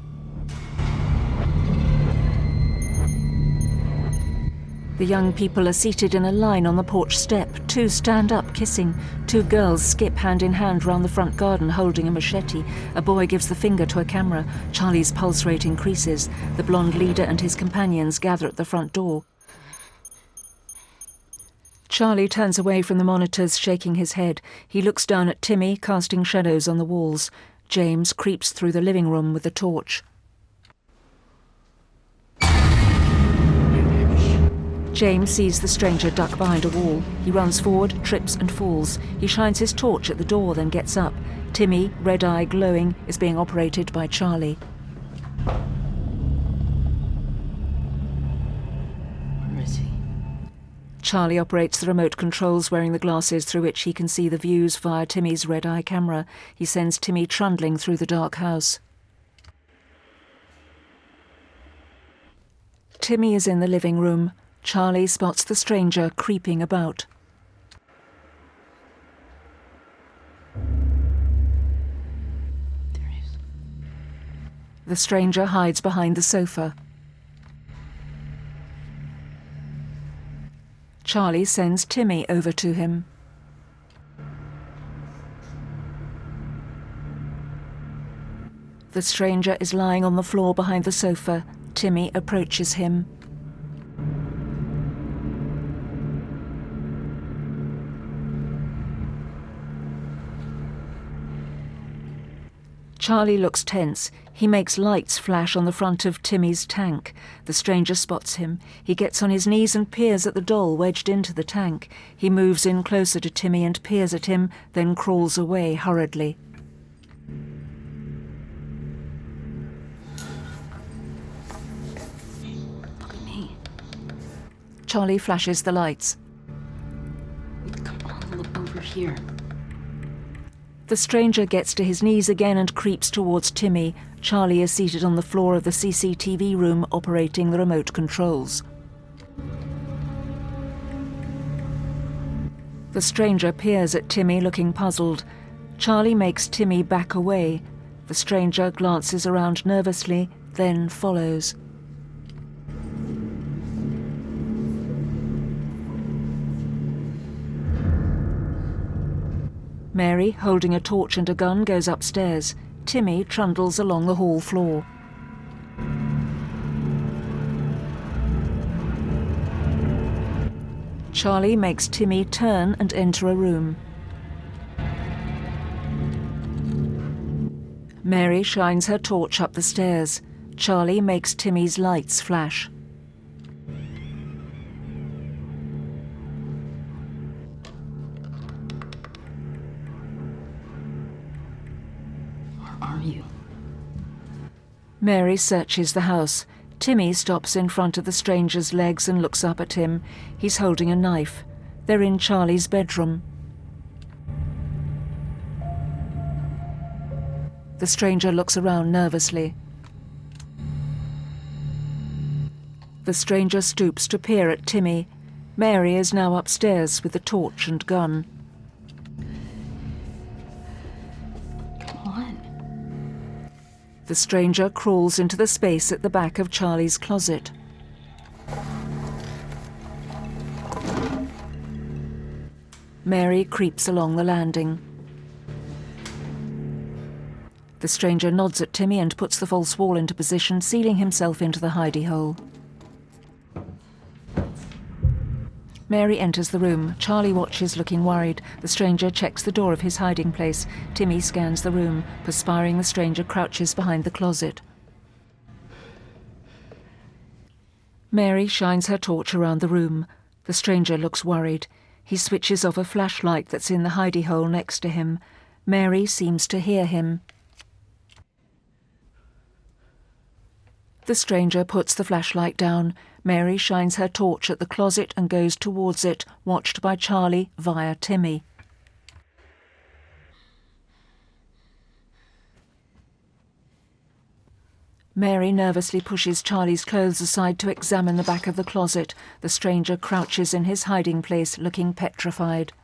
The young people are seated in a line on the porch step. Two stand up, kissing. Two girls skip hand in hand round the front garden, holding a machete. A boy gives the finger to a camera. Charlie's pulse rate increases. The blonde leader and his companions gather at the front door. Charlie turns away from the monitors, shaking his head. He looks down at Timmy, casting shadows on the walls. James creeps through the living room with a torch. James sees the stranger duck behind a wall. He runs forward, trips and falls. He shines his torch at the door, then gets up. Timmy, red eye glowing, is being operated by Charlie. Where is he? Charlie operates the remote controls, wearing the glasses through which he can see the views via Timmy's red eye camera. He sends Timmy trundling through the dark house. Timmy is in the living room. Charlie spots the stranger creeping about. There he is. The stranger hides behind the sofa. Charlie sends Timmy over to him. The stranger is lying on the floor behind the sofa. Timmy approaches him. Charlie looks tense. He makes lights flash on the front of Timmy's tank. The stranger spots him. He gets on his knees and peers at the doll wedged into the tank. He moves in closer to Timmy and peers at him, then crawls away hurriedly. Look at me. Charlie flashes the lights. Come on, look over here. The stranger gets to his knees again and creeps towards Timmy. Charlie is seated on the floor of the C C T V room, operating the remote controls. The stranger peers at Timmy, looking puzzled. Charlie makes Timmy back away. The stranger glances around nervously, then follows. Mary, holding a torch and a gun, goes upstairs. Timmy trundles along the hall floor. Charlie makes Timmy turn and enter a room. Mary shines her torch up the stairs. Charlie makes Timmy's lights flash. Where are you? Mary searches the house. Timmy stops in front of the stranger's legs and looks up at him. He's holding a knife. They're in Charlie's bedroom. The stranger looks around nervously. The stranger stoops to peer at Timmy. Mary is now upstairs with the torch and gun. Come on. The stranger crawls into the space at the back of Charlie's closet. Mary creeps along the landing. The stranger nods at Timmy and puts the false wall into position, sealing himself into the hidey hole. Mary enters the room. Charlie watches, looking worried. The stranger checks the door of his hiding place. Timmy scans the room. Perspiring, the stranger crouches behind the closet. Mary shines her torch around the room. The stranger looks worried. He switches off a flashlight that's in the hidey hole next to him. Mary seems to hear him. The stranger puts the flashlight down. Mary shines her torch at the closet and goes towards it, watched by Charlie via Timmy. Mary nervously pushes Charlie's clothes aside to examine the back of the closet. The stranger crouches in his hiding place, looking petrified.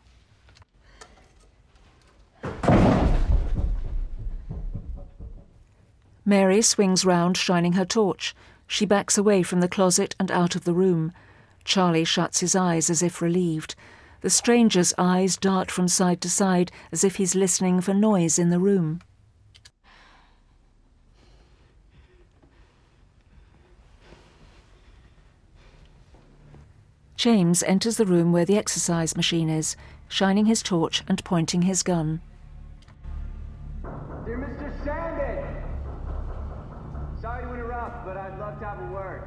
Mary swings round, shining her torch. She backs away from the closet and out of the room. Charlie shuts his eyes as if relieved. The stranger's eyes dart from side to side as if he's listening for noise in the room. James enters the room where the exercise machine is, shining his torch and pointing his gun. Dear Mister Sandin! Sorry to interrupt, but I'd love to have a word.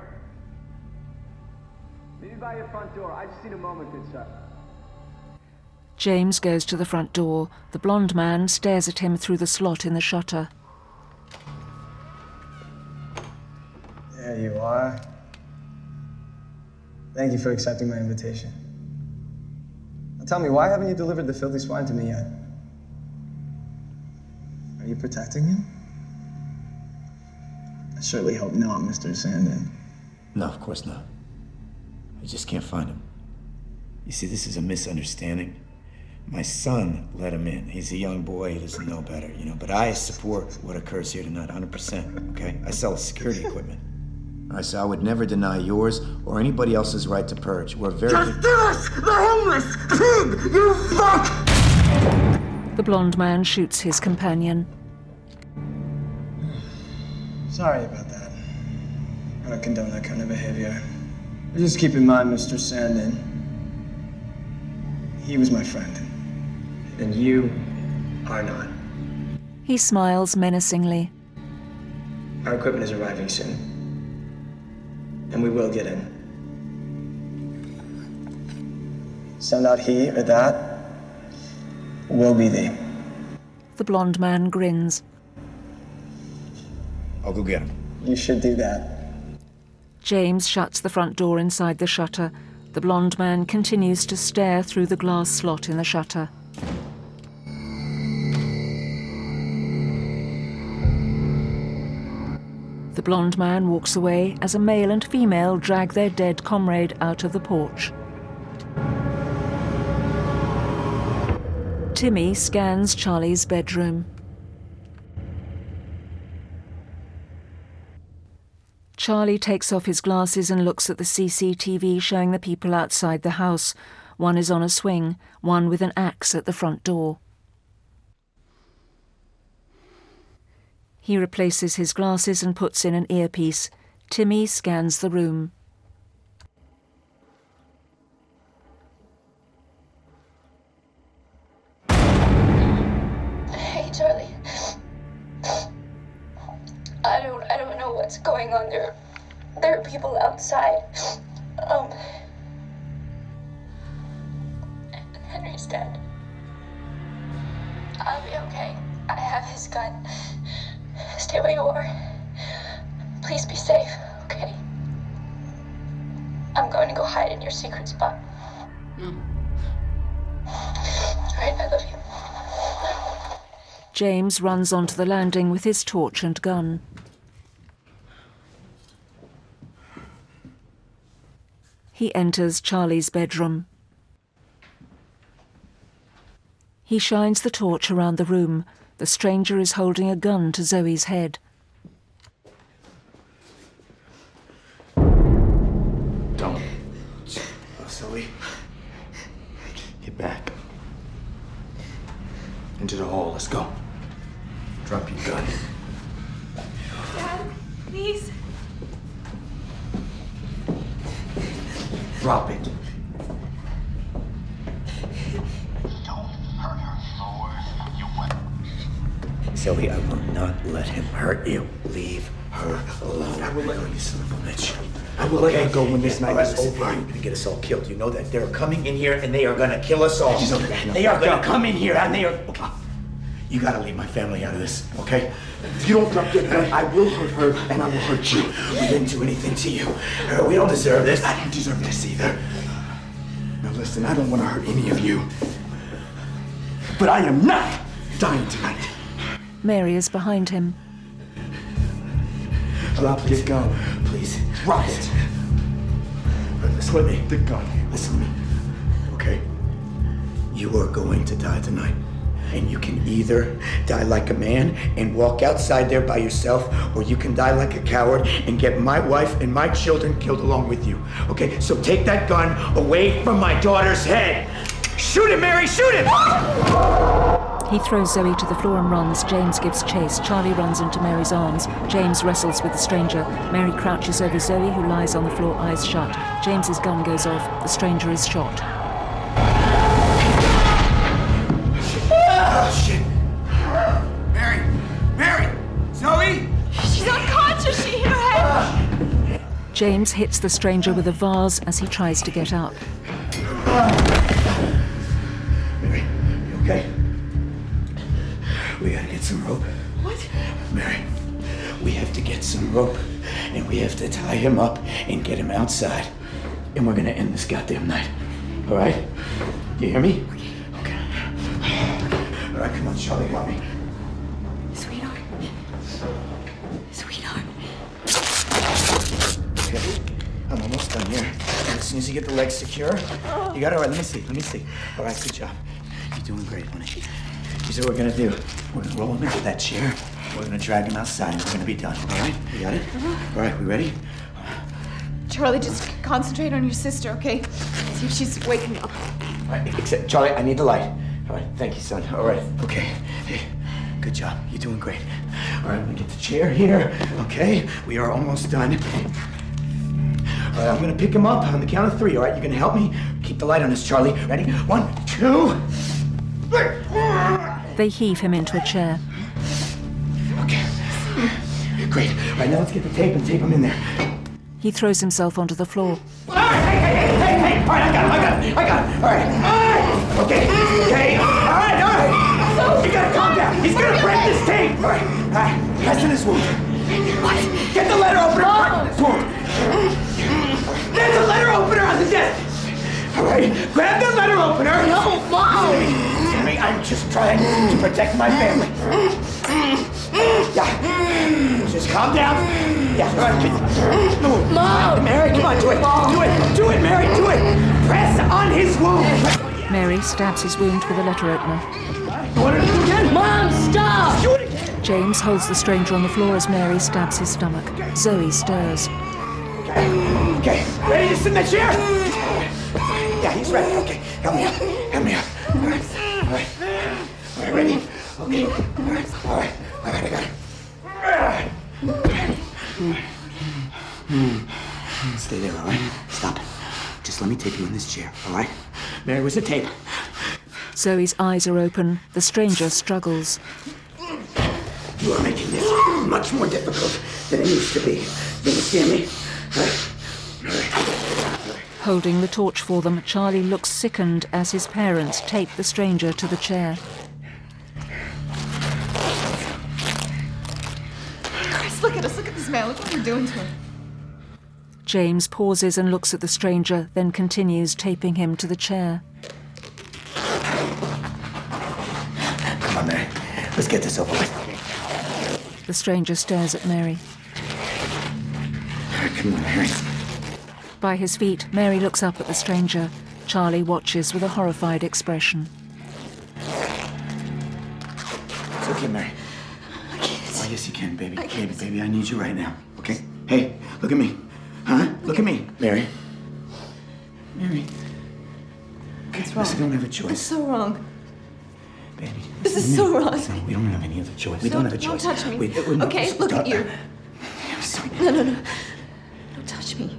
Maybe by your front door. I just need a moment, good sir. James goes to the front door. The blonde man stares at him through the slot in the shutter. There you are. Thank you for accepting my invitation. Now tell me, why haven't you delivered the filthy swine to me yet? Are you protecting him? I surely hope not, Mister Sandin. No, of course not. I just can't find him. You see, this is a misunderstanding. My son let him in. He's a young boy, he doesn't know better, you know, but I support what occurs here tonight, one hundred percent, okay? I sell security equipment. All right, so I would never deny yours or anybody else's right to purge. We're very... Just do us! The homeless! Pig! You fuck! The blonde man shoots his companion. Sorry about that. I don't condone that kind of behavior. But just keep in mind, Mister Sandin, he was my friend. And you are not. He smiles menacingly. Our equipment is arriving soon. And we will get in. Send out he or that will be thee. The blonde man grins. I'll go get him. You should do that. James shuts the front door inside the shutter. The blonde man continues to stare through the glass slot in the shutter. The blonde man walks away as a male and female drag their dead comrade out of the porch. Timmy scans Charlie's bedroom. Charlie takes off his glasses and looks at the C C T V showing the people outside the house. One is on a swing, one with an axe at the front door. He replaces his glasses and puts in an earpiece. Timmy scans the room. Hey, Charlie. I don't I don't know what's going on there. There are people outside. Um Henry's dead. I'll be okay. I have his gun. Stay where you are. Please be safe, okay? I'm going to go hide in your secret spot. Mm. All right, I love you. James runs onto the landing with his torch and gun. He enters Charlie's bedroom. He shines the torch around the room. The stranger is holding a gun to Zoe's head. Don't. Oh, Zoe. Get back. Into the hole. Let's go. Drop your gun. Dad, please. Drop it. Zoe, I will not let him hurt you. Leave her alone. I will let her, you son of a bitch. I will okay. let her go when this night is over. You're gonna get us all killed. You know that? They're coming in here and they are gonna kill us all. No, no, they are gonna come in here and they are... Okay. You gotta leave my family out of this, okay? If you don't drop your gun, I will hurt her and I will hurt you. We didn't do anything to you. Uh, we don't deserve this. I don't deserve this either. Now listen, I don't want to hurt any of you. But I am not dying tonight. Mary is behind him. Drop your gun, please. Drop it. Listen to me. The gun. Listen to me. Okay? You are going to die tonight. And you can either die like a man and walk outside there by yourself, or you can die like a coward and get my wife and my children killed along with you. Okay? So take that gun away from my daughter's head. Shoot him, Mary! Shoot him! He throws Zoe to the floor and runs. James gives chase. Charlie runs into Mary's arms. James wrestles with the stranger. Mary crouches over Zoe, who lies on the floor, eyes shut. James's gun goes off. The stranger is shot. Oh, shit. Mary! Mary! Zoe! She's unconscious. She hit her head. James hits the stranger with a vase as he tries to get up. Mary, you okay? We gotta get some rope. What? Mary, we have to get some rope, and we have to tie him up and get him outside. And we're gonna end this goddamn night. All right? You hear me? Okay. All right, come on, Charlie, help me. Sweetheart. Sweetheart. Okay, I'm almost done here. As soon as you get the legs secure, you got it. All right, let me see, let me see. All right, good job. You're doing great, honey. Here's what we're gonna do. We're gonna roll him into that chair. We're gonna drag him outside and we're gonna be done, all right? You got it? Mm-hmm. All right, we ready? Charlie, just concentrate on your sister, okay? See if she's waking up. All right, except, Charlie, I need the light. All right, thank you, son. All right, okay. Hey, good job. You're doing great. All right, I'm gonna get the chair here, okay? We are almost done. All right, I'm gonna pick him up on the count of three, all right? You're gonna help me? Keep the light on us, Charlie. Ready? One, two, three. They heave him into a chair. Okay. Great. All right, now let's get the tape and tape him in there. He throws himself onto the floor. All right, hey, hey, hey, hey, hey! All right, I got him, I got him, I got him. All right, all right. Okay, okay. All right, all right. You gotta calm down. He's gonna break this tape. All right, all right. Press in his wound. Get the letter opener. Press in his wound. There's a letter opener on the desk. All right, grab the letter opener. No, Mom. Sammy, I'm just trying to protect my family. Yeah. Just calm down. Yeah. All right. No. Mom. Mary, come on, do it. Mom. Do it. Do it, Mary. Do it. Press on his wound. Mary stabs his wound with a letter opener. You want to do it again? Mom, stop. Do it again. James holds the stranger on the floor as Mary stabs his stomach. Zoe stirs. Okay. Okay. Ready to sit in that chair? Yeah, he's ready. Okay. Help me up. Help me up. All right. All right. All right, ready? Okay. All right. All right. All right, I got it. Stay there, all right? Stop. Just let me tape you in this chair, all right? Mary, where's the tape? Zoe's eyes are open. The stranger struggles. You are making this much more difficult than it used to be. You understand me? All right? All right. Holding the torch for them, Charlie looks sickened as his parents tape the stranger to the chair. Chris, look at us. Look at this man. Look what we're doing to him. James pauses and looks at the stranger, then continues taping him to the chair. Come on, Mary. Let's get this over with. The stranger stares at Mary. All right, come on, Mary. By his feet, Mary looks up at the stranger. Charlie watches with a horrified expression. It's okay, Mary. I can't. Oh, yes, you can, baby. I can't. Baby, baby, I need you right now, okay? Hey, look at me. Huh? Look at me. Mary. Mary. Okay, What's wrong? listen, we don't have a choice. It's so wrong. Baby. This is so wrong. Listen, we don't have any other choice. We Don't- don't have a don't choice. touch me. We, we, no, Okay, listen, look at don't- you. Sweet. No, no, no. Don't touch me.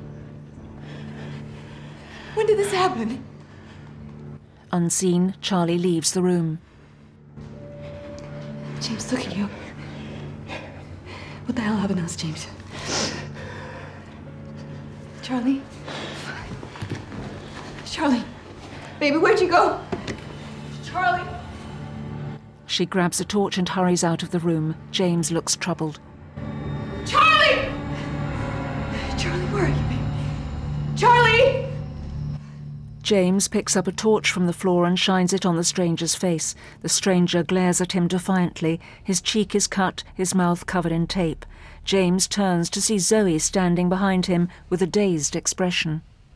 When did this happen? Unseen, Charlie leaves the room. James, look at you. What the hell happened to us, James? Charlie? Charlie? Baby, where'd you go? Charlie? She grabs a torch and hurries out of the room. James looks troubled. Charlie! Charlie, where are you, baby? Charlie! James picks up a torch from the floor and shines it on the stranger's face. The stranger glares at him defiantly. His cheek is cut, his mouth covered in tape. James turns to see Zoe standing behind him with a dazed expression.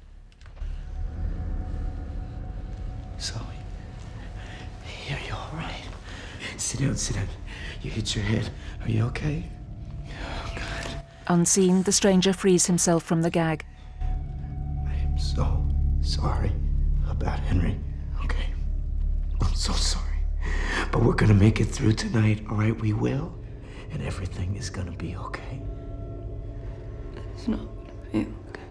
Zoe. Are you all right? Sit down, sit down. You hit your head. Are you okay? Oh, God. Unseen, the stranger frees himself from the gag. I'm so sorry about Henry, okay? I'm so sorry. But we're gonna make it through tonight, all right? We will. And everything is gonna be okay. It's not gonna be okay.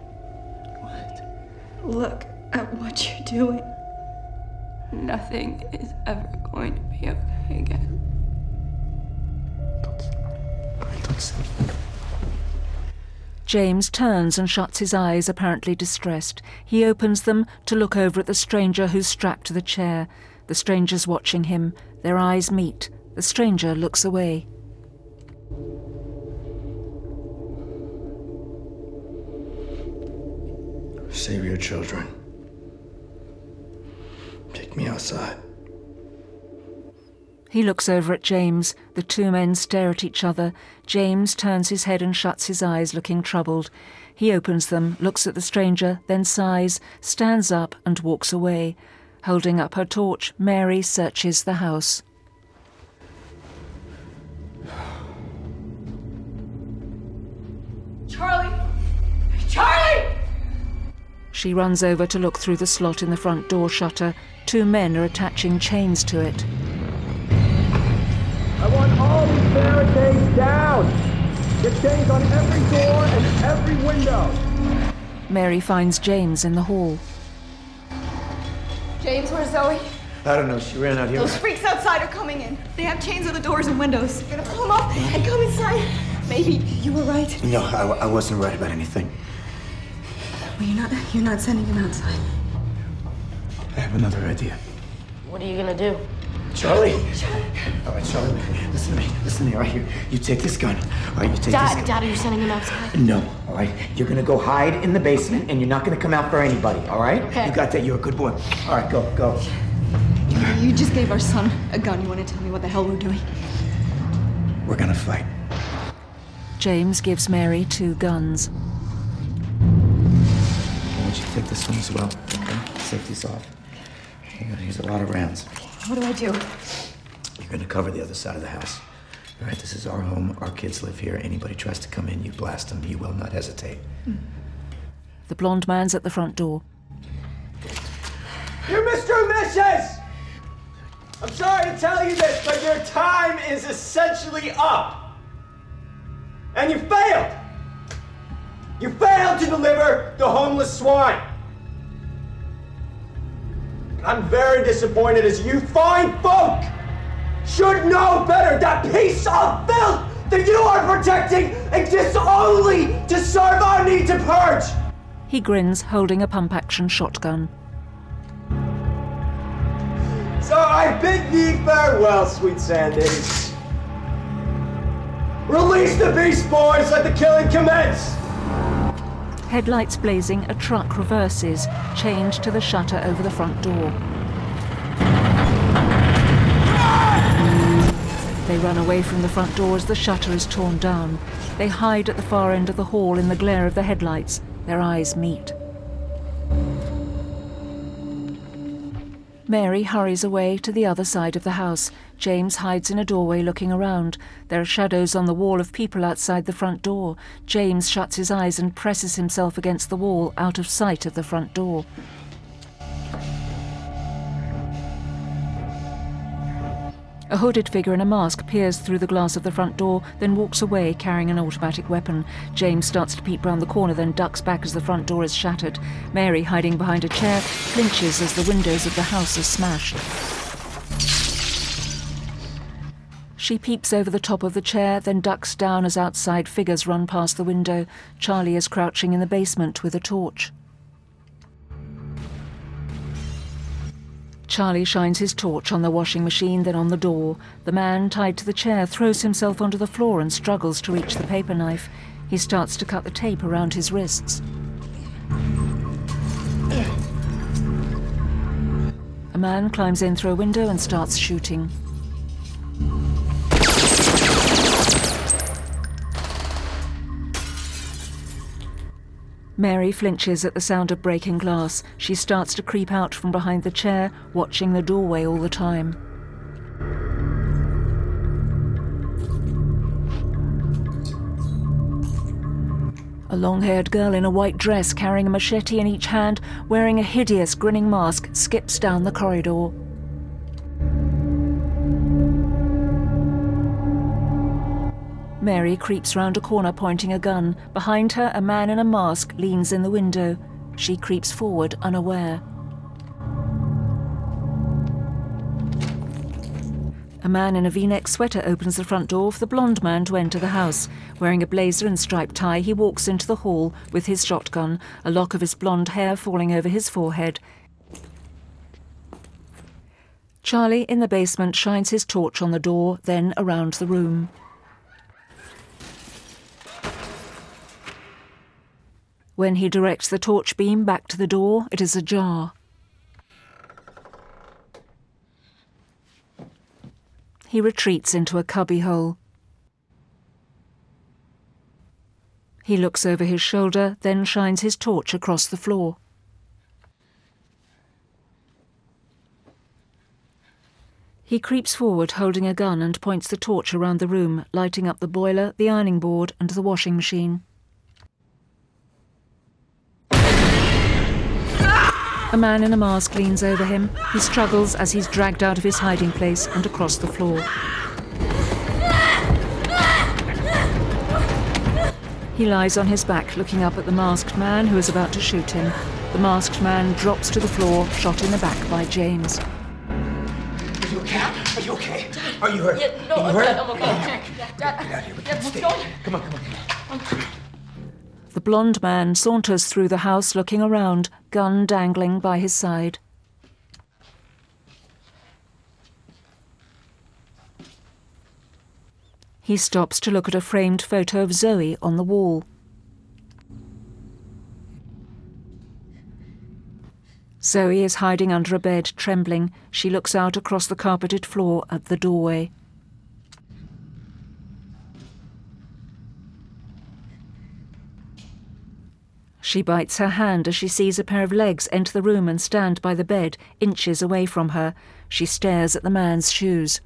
What? Look at what you're doing. Nothing is ever going to be okay again. Don't say that. James turns and shuts his eyes, apparently distressed. He opens them to look over at the stranger who's strapped to the chair. The stranger's watching him. Their eyes meet. The stranger looks away. Save your children. Take me outside. He looks over at James. The two men stare at each other. James turns his head and shuts his eyes, looking troubled. He opens them, looks at the stranger, then sighs, stands up and walks away. Holding up her torch, Mary searches the house. Charlie! Charlie! She runs over to look through the slot in the front door shutter. Two men are attaching chains to it. I want all these barricades down! Get chains on every door and every window! Mary finds James in the hall. James, where's Zoe? I don't know. She ran out here. Those freaks outside are coming in. They have chains on the doors and windows. You're gonna pull them off and come inside. Maybe you were right. No, I, I wasn't right about anything. Well, you're not. You're not sending him outside. I have another idea. What are you gonna do? Charlie! All right, Charlie, listen to me. Listen to me, all right? Here, you take this gun. All right, you take Dad, this gun. Dad, are you sending him outside? No, all right? You're gonna go hide in the basement, and you're not gonna come out for anybody, all right? Okay. You got that? You're a good boy. All right, go, go. You just gave our son a gun. You want to tell me what the hell we're doing? We're gonna fight. James gives Mary two guns. I want you to take this one as well, okay? Safety's off. Hang on, here's a lot of rounds. What do I do? You're gonna cover the other side of the house. All right, this is our home. Our kids live here. Anybody tries to come in, you blast them. You will not hesitate. Mm. The blonde man's at the front door. You're Mister and Missus! I'm sorry to tell you this, but your time is essentially up. And you failed! You failed to deliver the homeless swine! I'm very disappointed as you fine folk should know better. That piece of filth that you are protecting exists only to serve our need to purge! He grins, holding a pump-action shotgun. So I bid thee farewell, sweet Sandins. Release the beast boys, let the killing commence! Headlights blazing, a truck reverses, chained to the shutter over the front door. They run away from the front door as the shutter is torn down. They hide at the far end of the hall in the glare of the headlights. Their eyes meet. Mary hurries away to the other side of the house. James hides in a doorway looking around. There are shadows on the wall of people outside the front door. James shuts his eyes and presses himself against the wall, out of sight of the front door. A hooded figure in a mask peers through the glass of the front door, then walks away carrying an automatic weapon. James starts to peep round the corner, then ducks back as the front door is shattered. Mary, hiding behind a chair, flinches as the windows of the house are smashed. She peeps over the top of the chair, then ducks down as outside figures run past the window. Charlie is crouching in the basement with a torch. Charlie shines his torch on the washing machine, then on the door. The man, tied to the chair, throws himself onto the floor and struggles to reach the paper knife. He starts to cut the tape around his wrists. A man climbs in through a window and starts shooting. Mary flinches at the sound of breaking glass. She starts to creep out from behind the chair, watching the doorway all the time. A long-haired girl in a white dress, carrying a machete in each hand, wearing a hideous grinning mask, skips down the corridor. Mary creeps round a corner pointing a gun. Behind her, a man in a mask leans in the window. She creeps forward, unaware. A man in a V-neck sweater opens the front door for the blonde man to enter the house. Wearing a blazer and striped tie, he walks into the hall with his shotgun, a lock of his blonde hair falling over his forehead. Charlie, in the basement, shines his torch on the door, then around the room. When he directs the torch beam back to the door, it is ajar. He retreats into a cubbyhole. He looks over his shoulder, then shines his torch across the floor. He creeps forward, holding a gun, and points the torch around the room, lighting up the boiler, the ironing board, and the washing machine. A man in a mask leans over him. He struggles as he's dragged out of his hiding place and across the floor. He lies on his back, looking up at the masked man who is about to shoot him. The masked man drops to the floor, shot in the back by James. Are you okay? Are you okay? Are you hurt? Yeah, no, Are you I'm hurt? Dad, I'm okay. Dad, Dad, get out of here. Dad, what's Stay. going on? Come on, come on, come on. The blonde man saunters through the house, looking around, gun dangling by his side. He stops to look at a framed photo of Zoe on the wall. Zoe is hiding under a bed, trembling. She looks out across the carpeted floor at the doorway. She bites her hand as she sees a pair of legs enter the room and stand by the bed, inches away from her. She stares at the man's shoes.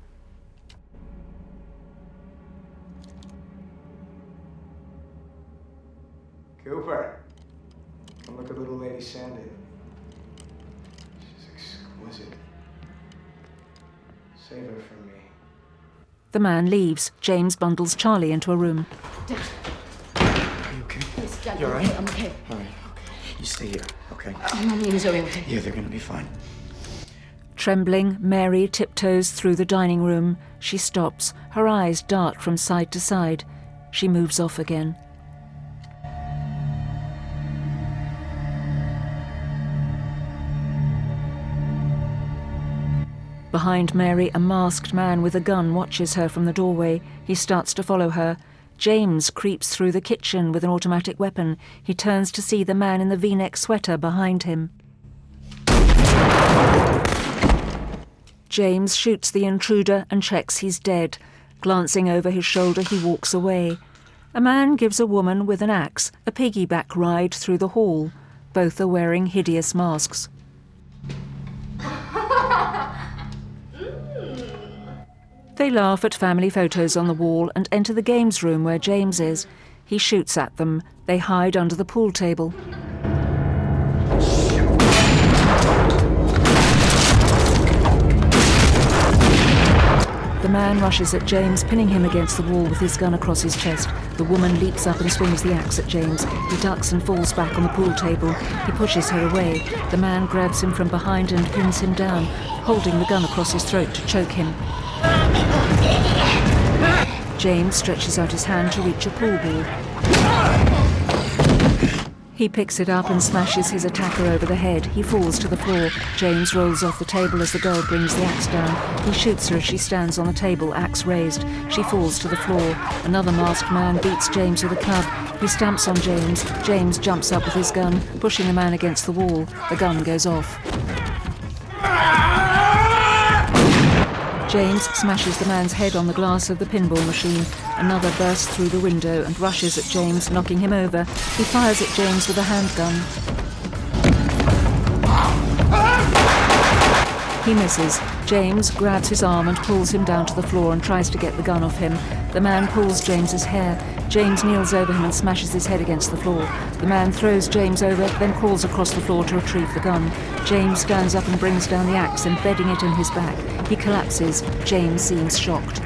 Cooper, come look at little Lady Sandy. She's exquisite. Save her for me. The man leaves. James bundles Charlie into a room. Are you okay? Yes, Dad, You all I'm right? okay, I'm okay. All right, okay. You stay here, okay? Mommy and Zoe, okay? Yeah, they're gonna be fine. Trembling, Mary tiptoes through the dining room. She stops. Her eyes dart from side to side. She moves off again. Behind Mary, a masked man with a gun watches her from the doorway. He starts to follow her. James creeps through the kitchen with an automatic weapon. He turns to see the man in the V-neck sweater behind him. James shoots the intruder and checks he's dead. Glancing over his shoulder, he walks away. A man gives a woman with an axe a piggyback ride through the hall. Both are wearing hideous masks. They laugh at family photos on the wall and enter the games room where James is. He shoots at them. They hide under the pool table. The man rushes at James, pinning him against the wall with his gun across his chest. The woman leaps up and swings the axe at James. He ducks and falls back on the pool table. He pushes her away. The man grabs him from behind and pins him down, holding the gun across his throat to choke him. James stretches out his hand to reach a pool ball. He picks it up and smashes his attacker over the head. He falls to the floor. James rolls off the table as the girl brings the axe down. He shoots her as she stands on the table, axe raised. She falls to the floor. Another masked man beats James with a club. He stamps on James. James jumps up with his gun, pushing the man against the wall. The gun goes off. James smashes the man's head on the glass of the pinball machine. Another bursts through the window and rushes at James, knocking him over. He fires at James with a handgun. He misses. James grabs his arm and pulls him down to the floor and tries to get the gun off him. The man pulls James's hair. James kneels over him and smashes his head against the floor. The man throws James over, then crawls across the floor to retrieve the gun. James stands up and brings down the axe, embedding it in his back. He collapses. James seems shocked.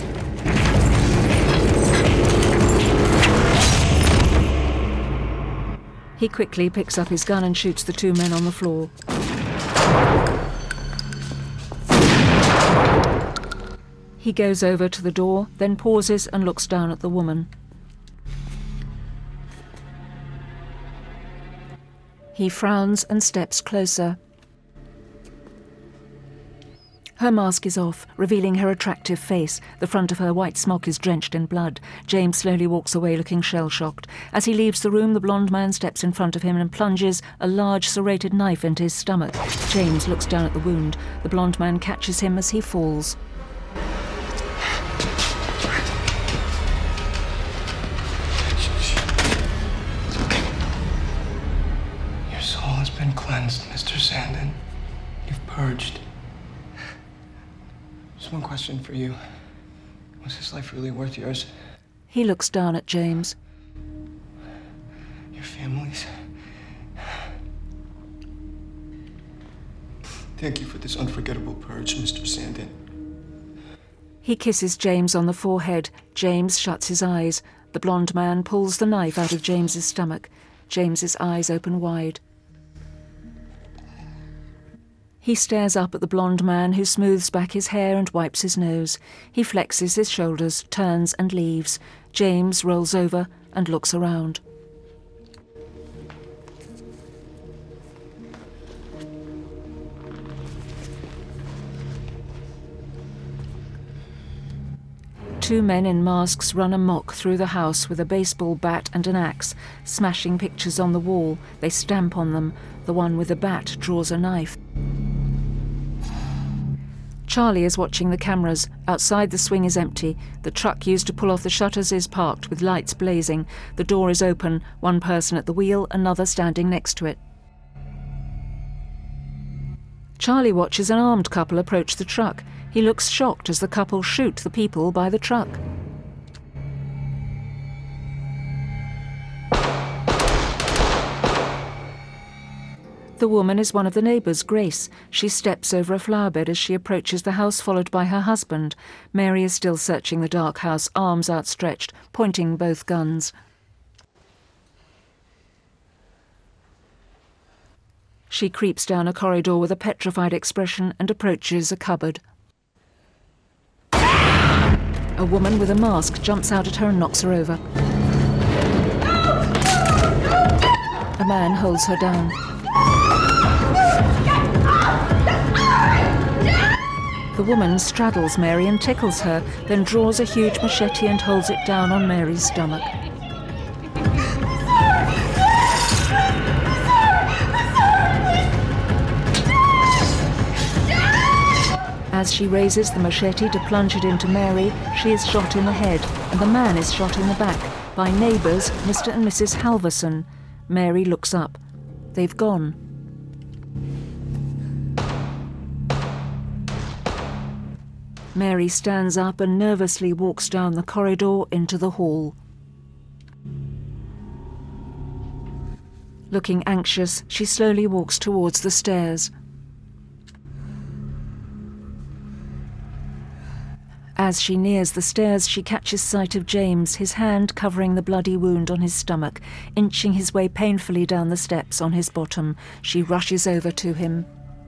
He quickly picks up his gun and shoots the two men on the floor. He goes over to the door, then pauses and looks down at the woman. He frowns and steps closer. Her mask is off, revealing her attractive face. The front of her white smock is drenched in blood. James slowly walks away, looking shell-shocked. As he leaves the room, the blonde man steps in front of him and plunges a large serrated knife into his stomach. James looks down at the wound. The blonde man catches him as he falls. Your soul has been cleansed, Mister Sandin. You've purged. Just one question for you. Was this life really worth yours? He looks down at James. Your families? Thank you for this unforgettable purge, Mister Sandin. He kisses James on the forehead. James shuts his eyes. The blonde man pulls the knife out of James's stomach. James's eyes open wide. He stares up at the blonde man who smooths back his hair and wipes his nose. He flexes his shoulders, turns and leaves. James rolls over and looks around. Two men in masks run amok through the house with a baseball bat and an axe, smashing pictures on the wall. They stamp on them. The one with the bat draws a knife. Charlie is watching the cameras. Outside, the swing is empty. The truck used to pull off the shutters is parked with lights blazing. The door is open, one person at the wheel, another standing next to it. Charlie watches an armed couple approach the truck. He looks shocked as the couple shoot the people by the truck. The woman is one of the neighbours, Grace. She steps over a flower bed as she approaches the house, followed by her husband. Mary is still searching the dark house, arms outstretched, pointing both guns. She creeps down a corridor with a petrified expression and approaches a cupboard. A woman with a mask jumps out at her and knocks her over. A man holds her down. The woman straddles Mary and tickles her, then draws a huge machete and holds it down on Mary's stomach. As she raises the machete to plunge it into Mary, she is shot in the head, and the man is shot in the back by neighbours, Mister and Missus Halverson. Mary looks up. They've gone. Mary stands up and nervously walks down the corridor into the hall. Looking anxious, she slowly walks towards the stairs. As she nears the stairs, she catches sight of James, his hand covering the bloody wound on his stomach, inching his way painfully down the steps on his bottom. She rushes over to him.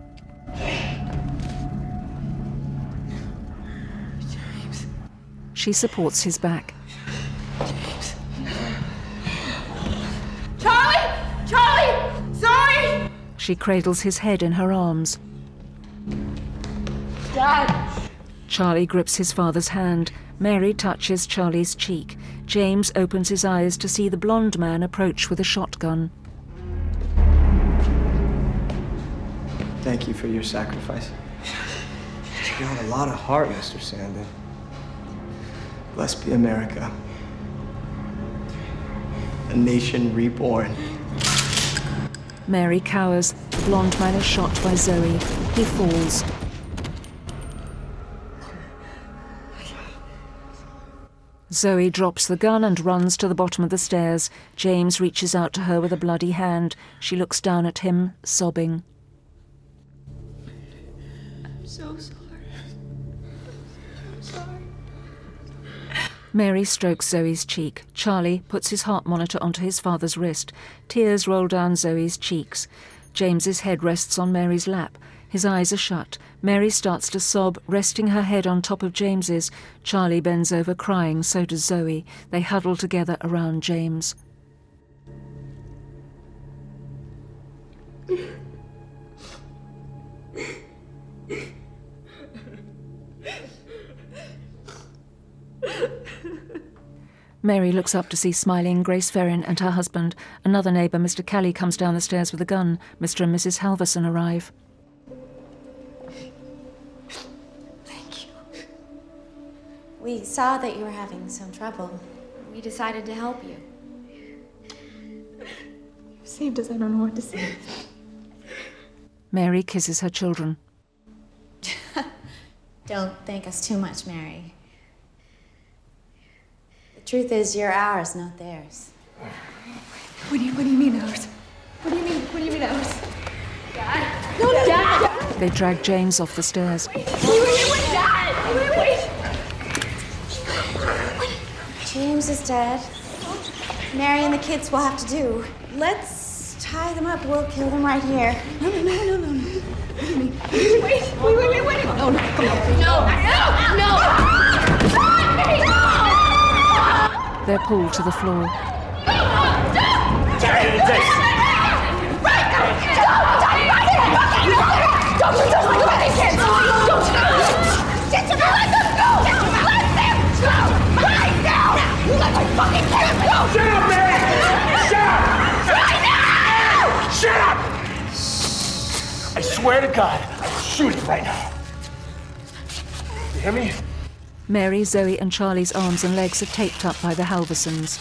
James. She supports his back. James. Charlie! Charlie! Sorry! She cradles his head in her arms. Dad! Charlie grips his father's hand. Mary touches Charlie's cheek. James opens his eyes to see the blonde man approach with a shotgun. Thank you for your sacrifice. You have a lot of heart, Mister Sandin. Blessed be America. A nation reborn. Mary cowers. The blonde man is shot by Zoe. He falls. Zoe drops the gun and runs to the bottom of the stairs. James reaches out to her with a bloody hand. She looks down at him, sobbing. I'm so sorry. I'm sorry. Mary strokes Zoe's cheek. Charlie puts his heart monitor onto his father's wrist. Tears roll down Zoe's cheeks. James's head rests on Mary's lap. His eyes are shut. Mary starts to sob, resting her head on top of James's. Charlie bends over crying, so does Zoe. They huddle together around James. Mary looks up to see smiling Grace Ferrin and her husband. Another neighbour, Mister Kelly, comes down the stairs with a gun. Mister and Missus Halverson arrive. We saw that you were having some trouble. We decided to help you. You saved us. I don't know what to say. Mary kisses her children. Don't thank us too much, Mary. The truth is, you're ours, not theirs. What do you, what do you mean ours? What do you mean, what do you mean ours? Dad! No, no, Dad! They drag James off the stairs. Wait, wait, wait, wait, Dad! Wait, wait! James is dead. Mary and the kids will have to do. Let's tie them up. We'll kill them right here. No, no, no, no, no, no. What do you mean? Wait, wait, wait, wait, wait. No, no, come on. No, no, no! No! They're pulled to the floor. Jerry, this! Right now! Don't! Don't! Don't! Don't! Look at these kids! Don't! Get your let them go! Let them go! Right now! You let my fucking kids go! Shut up, Mary! Shut up! Right now! Shut up! I swear to God, I'll shoot you right now. You hear me? Mary, Zoe and Charlie's arms and legs are taped up by the Halversons.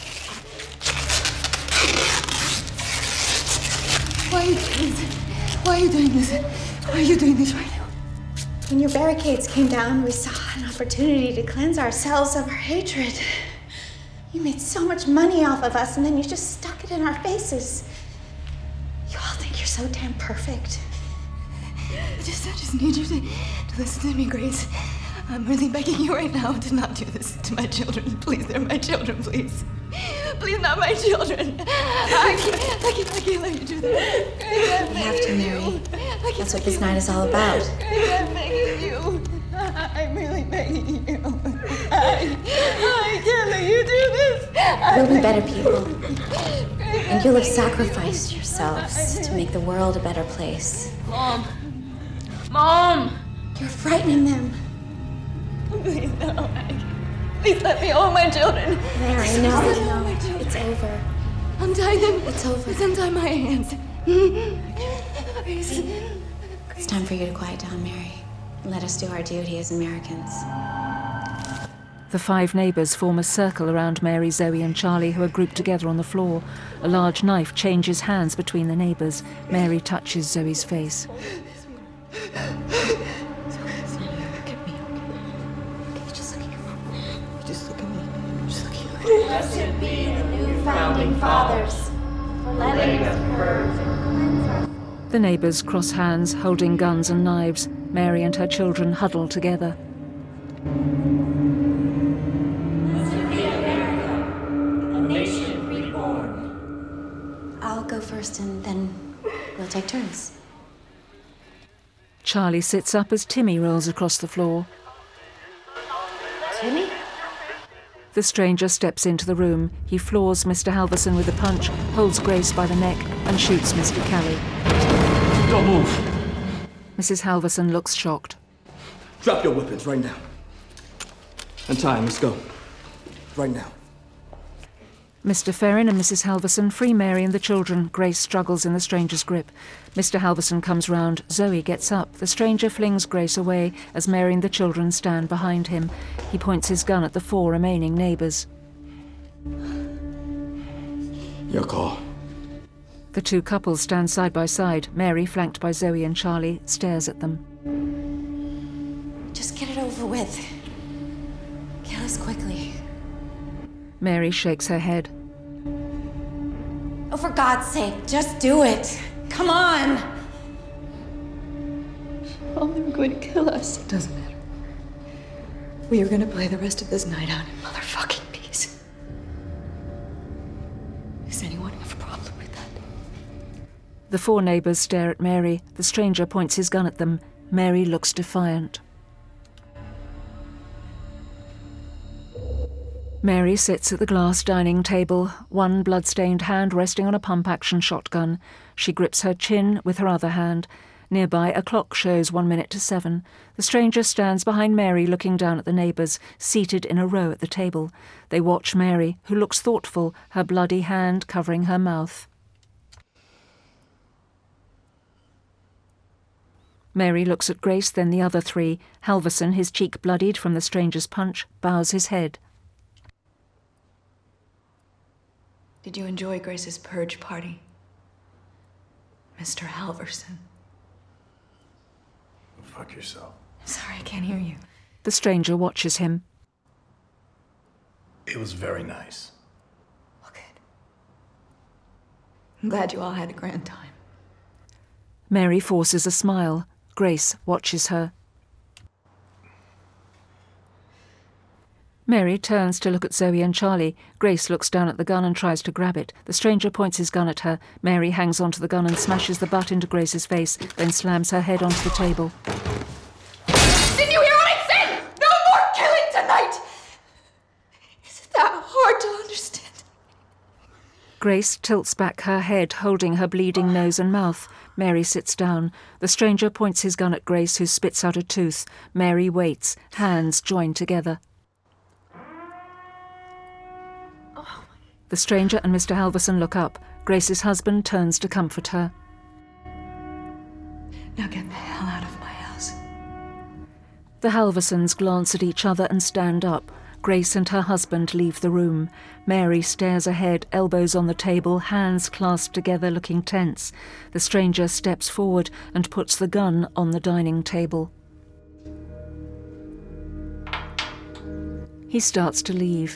Why are you doing this? Why are you doing this? Why are you doing this right now? When your barricades came down, we saw an opportunity to cleanse ourselves of our hatred. You made so much money off of us, and then you just stuck it in our faces. You all think you're so damn perfect. I just, I just need you to, to listen to me, Grace. I'm really begging you right now to not do this to my children. Please, they're my children, please. Please, not my children. I can't, I can't, I can't let you do that. You have to, Mary. That's what this night is all about. I'm begging you. I'm really begging you. I, I can't let you do this. We'll be better people. And you'll have sacrificed yourselves to make the world a better place. Mom. Mom! You're frightening them. Please, no. Please let me hold my children. Mary, no, no. It's over. Untie them. It's over. Please untie my hands. Please. It's time for you to quiet down, Mary. And let us do our duty as Americans. The five neighbours form a circle around Mary, Zoe and Charlie, who are grouped together on the floor. A large knife changes hands between the neighbours. Mary touches Zoe's face. Blessed be the new founding fathers for letting us purge. The neighbours cross hands, holding guns and knives. Mary and her children huddle together. Blessed be America, a nation reborn. I'll go first and then we'll take turns. Charlie sits up as Timmy rolls across the floor. Timmy? The stranger steps into the room. He floors Mister Halverson with a punch, holds Grace by the neck and shoots Mister Kelly. Don't move. Missus Halverson looks shocked. Drop your weapons right now. Untie him, let's go. Right now. Mister Ferrin and Missus Halverson free Mary and the children. Grace struggles in the stranger's grip. Mister Halverson comes round. Zoe gets up. The stranger flings Grace away as Mary and the children stand behind him. He points his gun at the four remaining neighbours. Your call. The two couples stand side by side. Mary, flanked by Zoe and Charlie, stares at them. Just get it over with. Kill us quickly. Mary shakes her head. Oh, for God's sake, just do it. Come on. Oh, they were going to kill us. It doesn't matter. We are going to play the rest of this night out in motherfucking peace. Does anyone have a problem with that? The four neighbours stare at Mary. The stranger points his gun at them. Mary looks defiant. Mary sits at the glass dining table, one blood-stained hand resting on a pump-action shotgun. She grips her chin with her other hand. Nearby, a clock shows one minute to seven. The stranger stands behind Mary, looking down at the neighbours, seated in a row at the table. They watch Mary, who looks thoughtful, her bloody hand covering her mouth. Mary looks at Grace, then the other three. Halverson, his cheek bloodied from the stranger's punch, bows his head. Did you enjoy Grace's purge party, Mister Halverson? Fuck yourself. Sorry, I can't hear you. The stranger watches him. It was very nice. I'm glad you all had a grand time. Mary forces a smile. Grace watches her. Mary turns to look at Zoe and Charlie. Grace looks down at the gun and tries to grab it. The stranger points his gun at her. Mary hangs onto the gun and smashes the butt into Grace's face, then slams her head onto the table. Did you hear what I said? No more killing tonight! Is it that hard to understand? Grace tilts back her head, holding her bleeding nose and mouth. Mary sits down. The stranger points his gun at Grace, who spits out a tooth. Mary waits, hands joined together. The stranger and Mister Halverson look up. Grace's husband turns to comfort her. Now get the hell out of my house. The Halversons glance at each other and stand up. Grace and her husband leave the room. Mary stares ahead, elbows on the table, hands clasped together, looking tense. The stranger steps forward and puts the gun on the dining table. He starts to leave.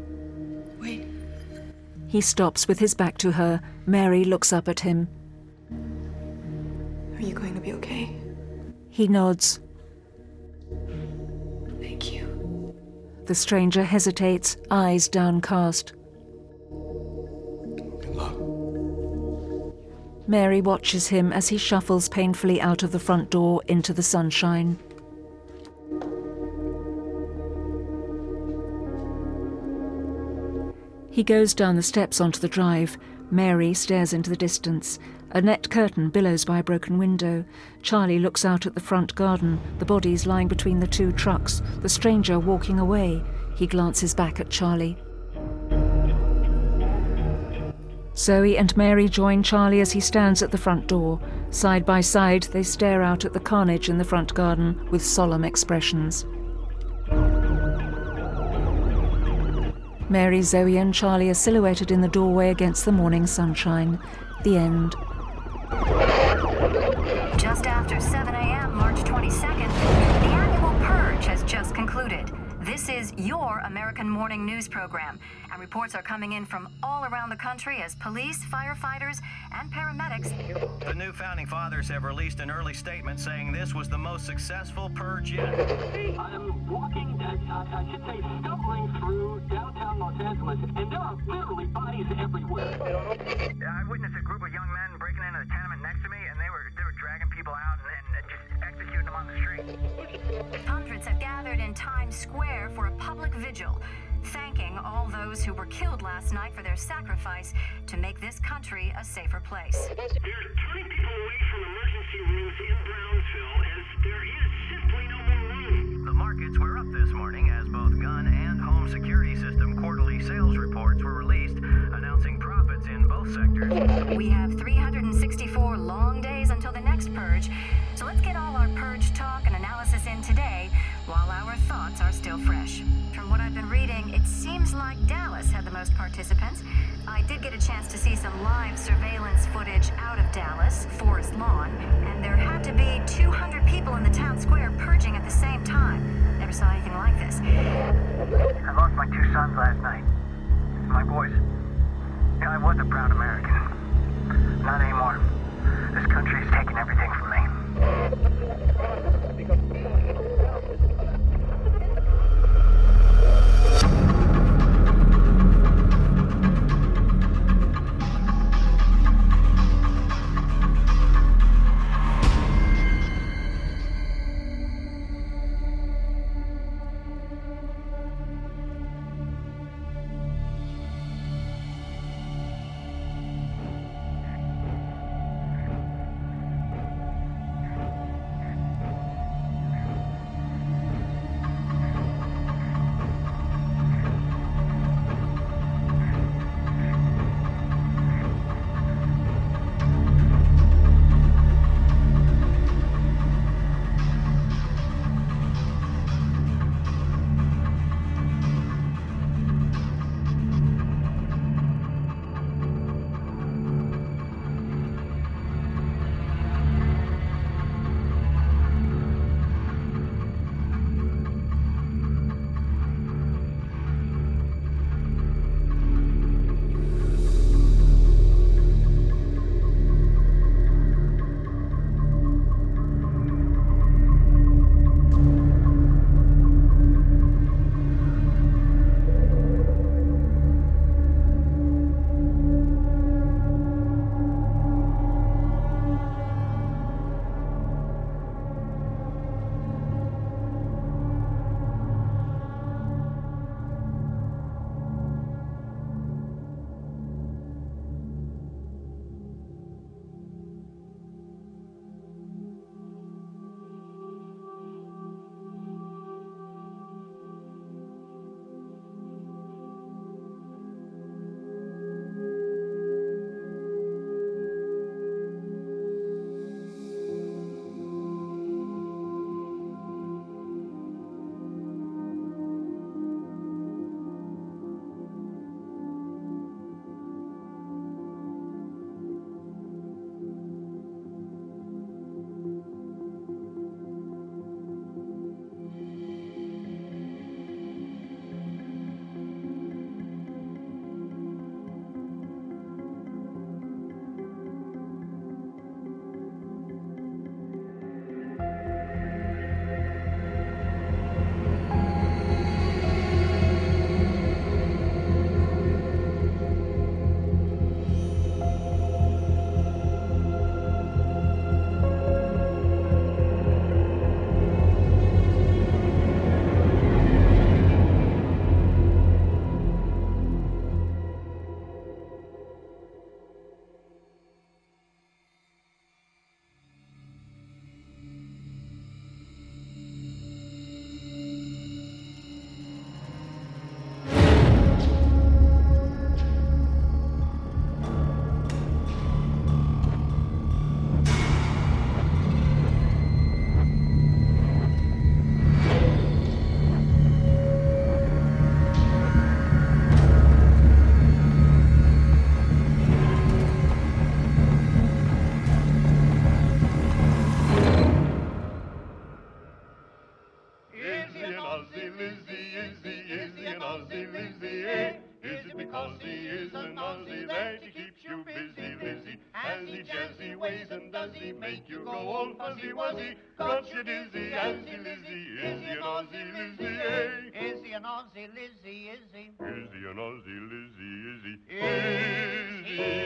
Wait. He stops with his back to her. Mary looks up at him. Are you going to be okay? He nods. Thank you. The stranger hesitates, eyes downcast. Good luck. Mary watches him as he shuffles painfully out of the front door into the sunshine. He goes down the steps onto the drive. Mary stares into the distance. A net curtain billows by a broken window. Charlie looks out at the front garden, the bodies lying between the two trucks, the stranger walking away. He glances back at Charlie. Zoe and Mary join Charlie as he stands at the front door. Side by side, they stare out at the carnage in the front garden with solemn expressions. Mary, Zoe and Charlie are silhouetted in the doorway against the morning sunshine. The end. Just after seven a.m., March twenty-second, the annual Purge has just concluded. This is your American morning news program, and reports are coming in from all around the country as police, firefighters, and paramedics. The new Founding Fathers have released an early statement saying this was the most successful purge yet. I am walking, uh, I should say, stumbling through downtown Los Angeles, and there are literally bodies everywhere. I witnessed a group of young men breaking into the tenement next to me, and they were they were dragging people out and, and just executing them on the street. Hundreds have gathered in Times Square for a public vigil, thanking all those who were killed last night for their sacrifice to make this country a safer place. They're turning people away from emergency rooms in Brownsville as there is simply no more room. The markets were up this morning as both gun and home security system quarterly sales reports were released, announcing profits in both sectors. We have three hundred sixty-four long days until the next purge, so let's get all our purge talk and analysis in today while our thoughts are still fresh. From what I've been reading, it seems like Dallas had the most participants. I did get a chance to see some live surveillance footage out of Dallas, Forest Lawn, and there had to be two hundred people in the town square purging at the same time. Never saw anything like this. I lost my two sons last night. My boys. Yeah, I was a proud American. Not anymore. This country's taken everything from me. because he is an Aussie that he keeps you busy, Lizzie. Has he jazzy ways and does he make you go all fuzzy wuzzy? Got you dizzy, has he Lizzie? Is he an Aussie Lizzie, eh? Is he an Aussie Lizzie, is he? Is he an Aussie Lizzie, is he? Is he?